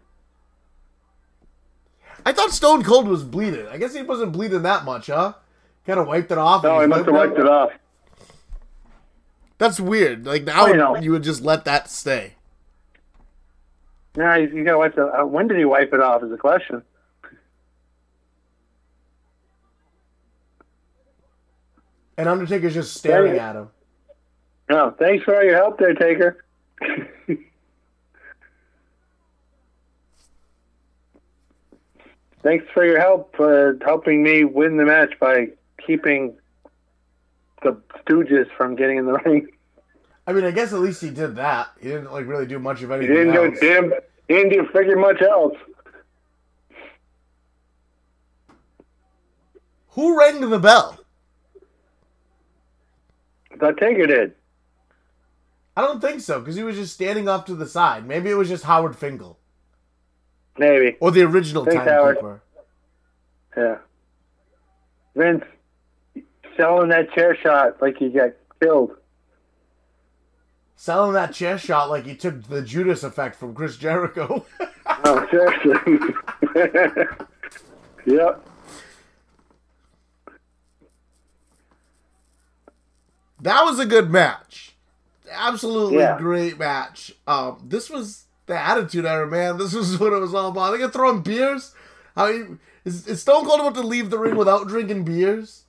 I thought Stone Cold was bleeding. I guess he wasn't bleeding that much, huh? Kind of wiped it off. No, he must have wiped it off. That's weird. Like, now you would just let that stay. No, you gotta wipe it. When did he wipe it off? Is the question. And Undertaker's just staring at him. No, thanks for all your help there, Taker. Thanks for your help helping me win the match by keeping the Stooges from getting in the ring. I mean, I guess at least he did that. He didn't really do much of anything else. He didn't do freaking much else. Who rang the bell? I thought Taker did. I don't think so, because he was just standing off to the side. Maybe it was just Howard Finkel. Maybe. Or the original timekeeper. Yeah. Vince selling that chair shot like he got killed. Selling that chair shot like he took the Judas effect from Chris Jericho. Oh, seriously. Yep. That was a good match. Absolutely great match. This was The Attitude Era, man. This was what it was all about. They got throwing beers. Is Stone Cold about to leave the ring without drinking beers?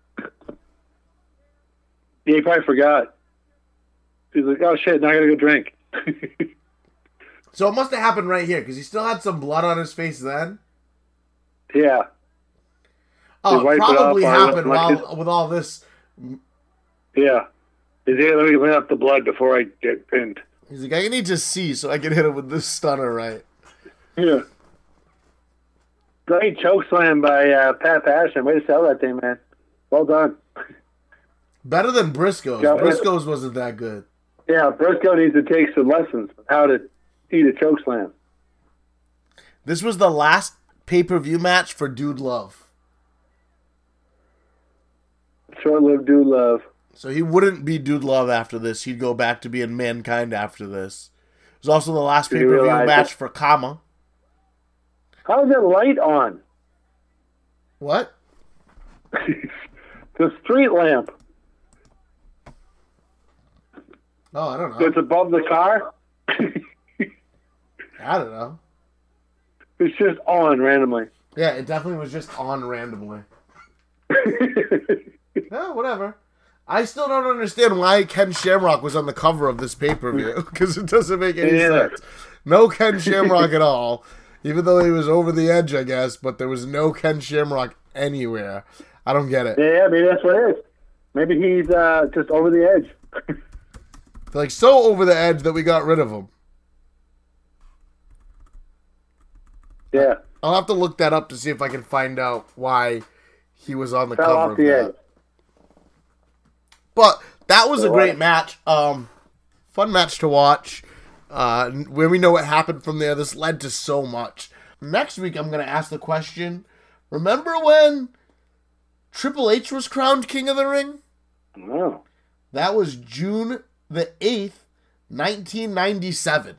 Yeah, he probably forgot. He's like, oh shit, now I gotta go drink. So it must have happened right here, because he still had some blood on his face then. Yeah. Oh, it probably happened with all this. Yeah. He's like, let me clean up the blood before I get pinned. He's like, I need to see so I can hit him with this stunner right. Yeah. Great choke slam by Pat Passion. Way to sell that thing, man. Well done. Better than Briscoe's. Yeah, Briscoe's wasn't that good. Yeah, Briscoe needs to take some lessons on how to eat a choke slam. This was the last pay-per-view match for Dude Love. Short-lived Dude Love. So he wouldn't be Dude Love after this. He'd go back to being Mankind after this. It was also the last pay-per-view match for Kama. How's that light on? What? The street lamp. Oh, I don't know. So it's above the car? I don't know. It's just on randomly. Yeah, it definitely was just on randomly. No, whatever. I still don't understand why Ken Shamrock was on the cover of this pay-per-view, because it doesn't make any sense. No Ken Shamrock at all, even though he was over the edge, I guess, but there was no Ken Shamrock anywhere. I don't get it. Yeah, maybe that's what it is. Maybe he's just over the edge. Like, so over the edge that we got rid of him. Yeah. I'll have to look that up to see if I can find out why he was on the Fell cover off of the that. edge. But that was a great match. Fun match to watch. When we know what happened from there, this led to so much. Next week, I'm going to ask the question, remember when Triple H was crowned King of the Ring? No. That was June the 8th, 1997.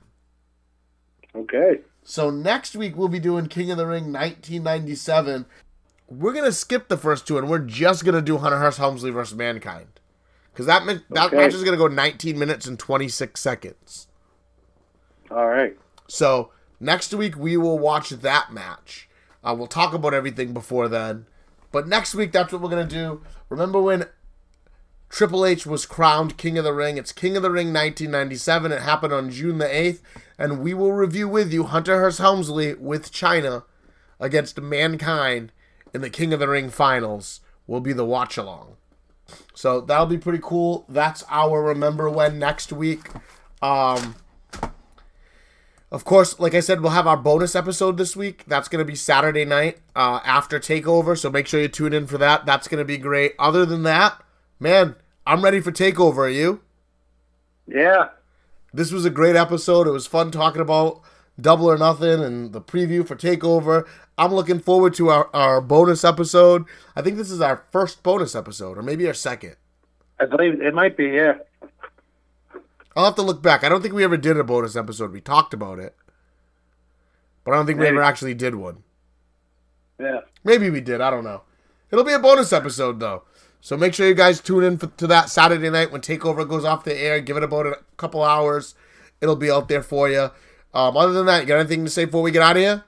Okay. So next week, we'll be doing King of the Ring 1997. We're going to skip the first two, and we're just going to do Hunter Hearst Helmsley versus Mankind. Because that match is going to go 19 minutes and 26 seconds. All right. So next week, we will watch that match. We'll talk about everything before then. But next week, that's what we're going to do. Remember when Triple H was crowned King of the Ring? It's King of the Ring 1997. It happened on June the 8th. And we will review with you Hunter Hearst Helmsley with China against Mankind in the King of the Ring finals. Will be the watch-along. So that'll be pretty cool. That's our Remember When next week. Of course, like I said, we'll have our bonus episode this week. That's going to be Saturday night after TakeOver, so make sure you tune in for that. That's going to be great. Other than that, man, I'm ready for TakeOver. Are you? Yeah. This was a great episode. It was fun talking about Double or Nothing and the preview for TakeOver. I'm looking forward to our bonus episode. I think this is our first bonus episode, or maybe our second. I believe it might be, yeah. I'll have to look back. I don't think we ever did a bonus episode. We talked about it. But I don't think we ever actually did one. Yeah. Maybe we did. I don't know. It'll be a bonus episode, though. So make sure you guys tune in to that Saturday night when TakeOver goes off the air. Give it about a couple hours. It'll be out there for you. Other than that, you got anything to say before we get out of here?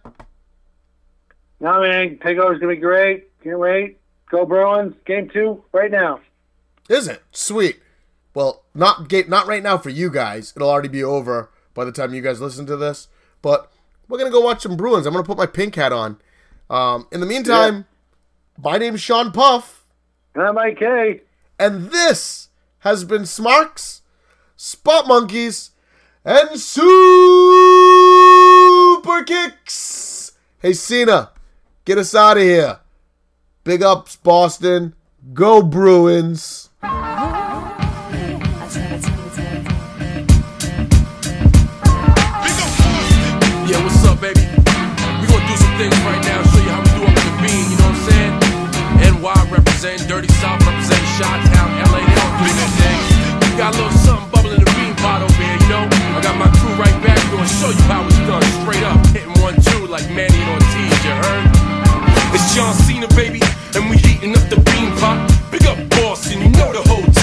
No, man. TakeOver's going to be great. Can't wait. Go Bruins. Game 2 right now. Is it? Sweet. Well, not right now for you guys. It'll already be over by the time you guys listen to this. But we're going to go watch some Bruins. I'm going to put my pink hat on. In the meantime, my name's Sean Puff. And I'm Mike K. And this has been Smarks, Spot Monkeys, and Super Kicks. Hey, Cena, get us out of here. Big ups, Boston. Go Bruins. Yeah, what's up, baby? We gonna do some things right now, show you how we do up in the bean, you know what I'm saying? NY representing, Dirty South representing, Chi-Town, LA, they all doing their thing. Got a little something bubbling in the bean pot over here, you know? I got my crew right back, we gonna show you how it's done, straight up. Hitting 1-2 like Manny and Ortiz, you heard? It's John Cena, baby, and we heating up the bean pot. Big up Boston, you know the whole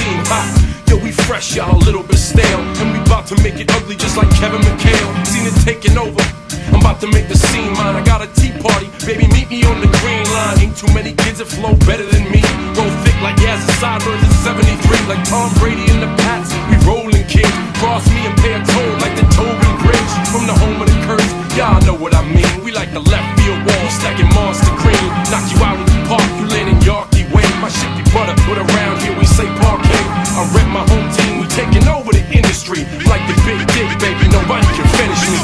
to make the scene mine. I got a tea party, baby, meet me on the green line. Ain't too many kids that flow better than me. Roll thick like Yazzie Sideburns in 73. Like Tom Brady in the Pats, we rollin' kids. Cross me and pay a toll like the Tobin Bridge. From the home of the Kurtz, y'all know what I mean. We like the left field wall, stacking Monster Cream. Knock you out in the park, you land in Yorkie Way. My shit be butter, but around here we say parquet. I rep my home team, we taking over the industry. Like the big dick, baby, nobody can finish me.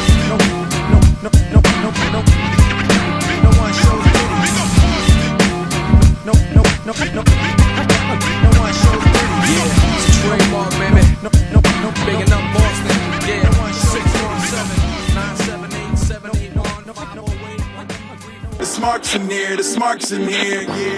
No one shows pity. No one shows pity. Yeah, it's trademark, baby. Big enough Boston. Yeah, 617-978-781. The Smarks in here, the Smarks in here, yeah.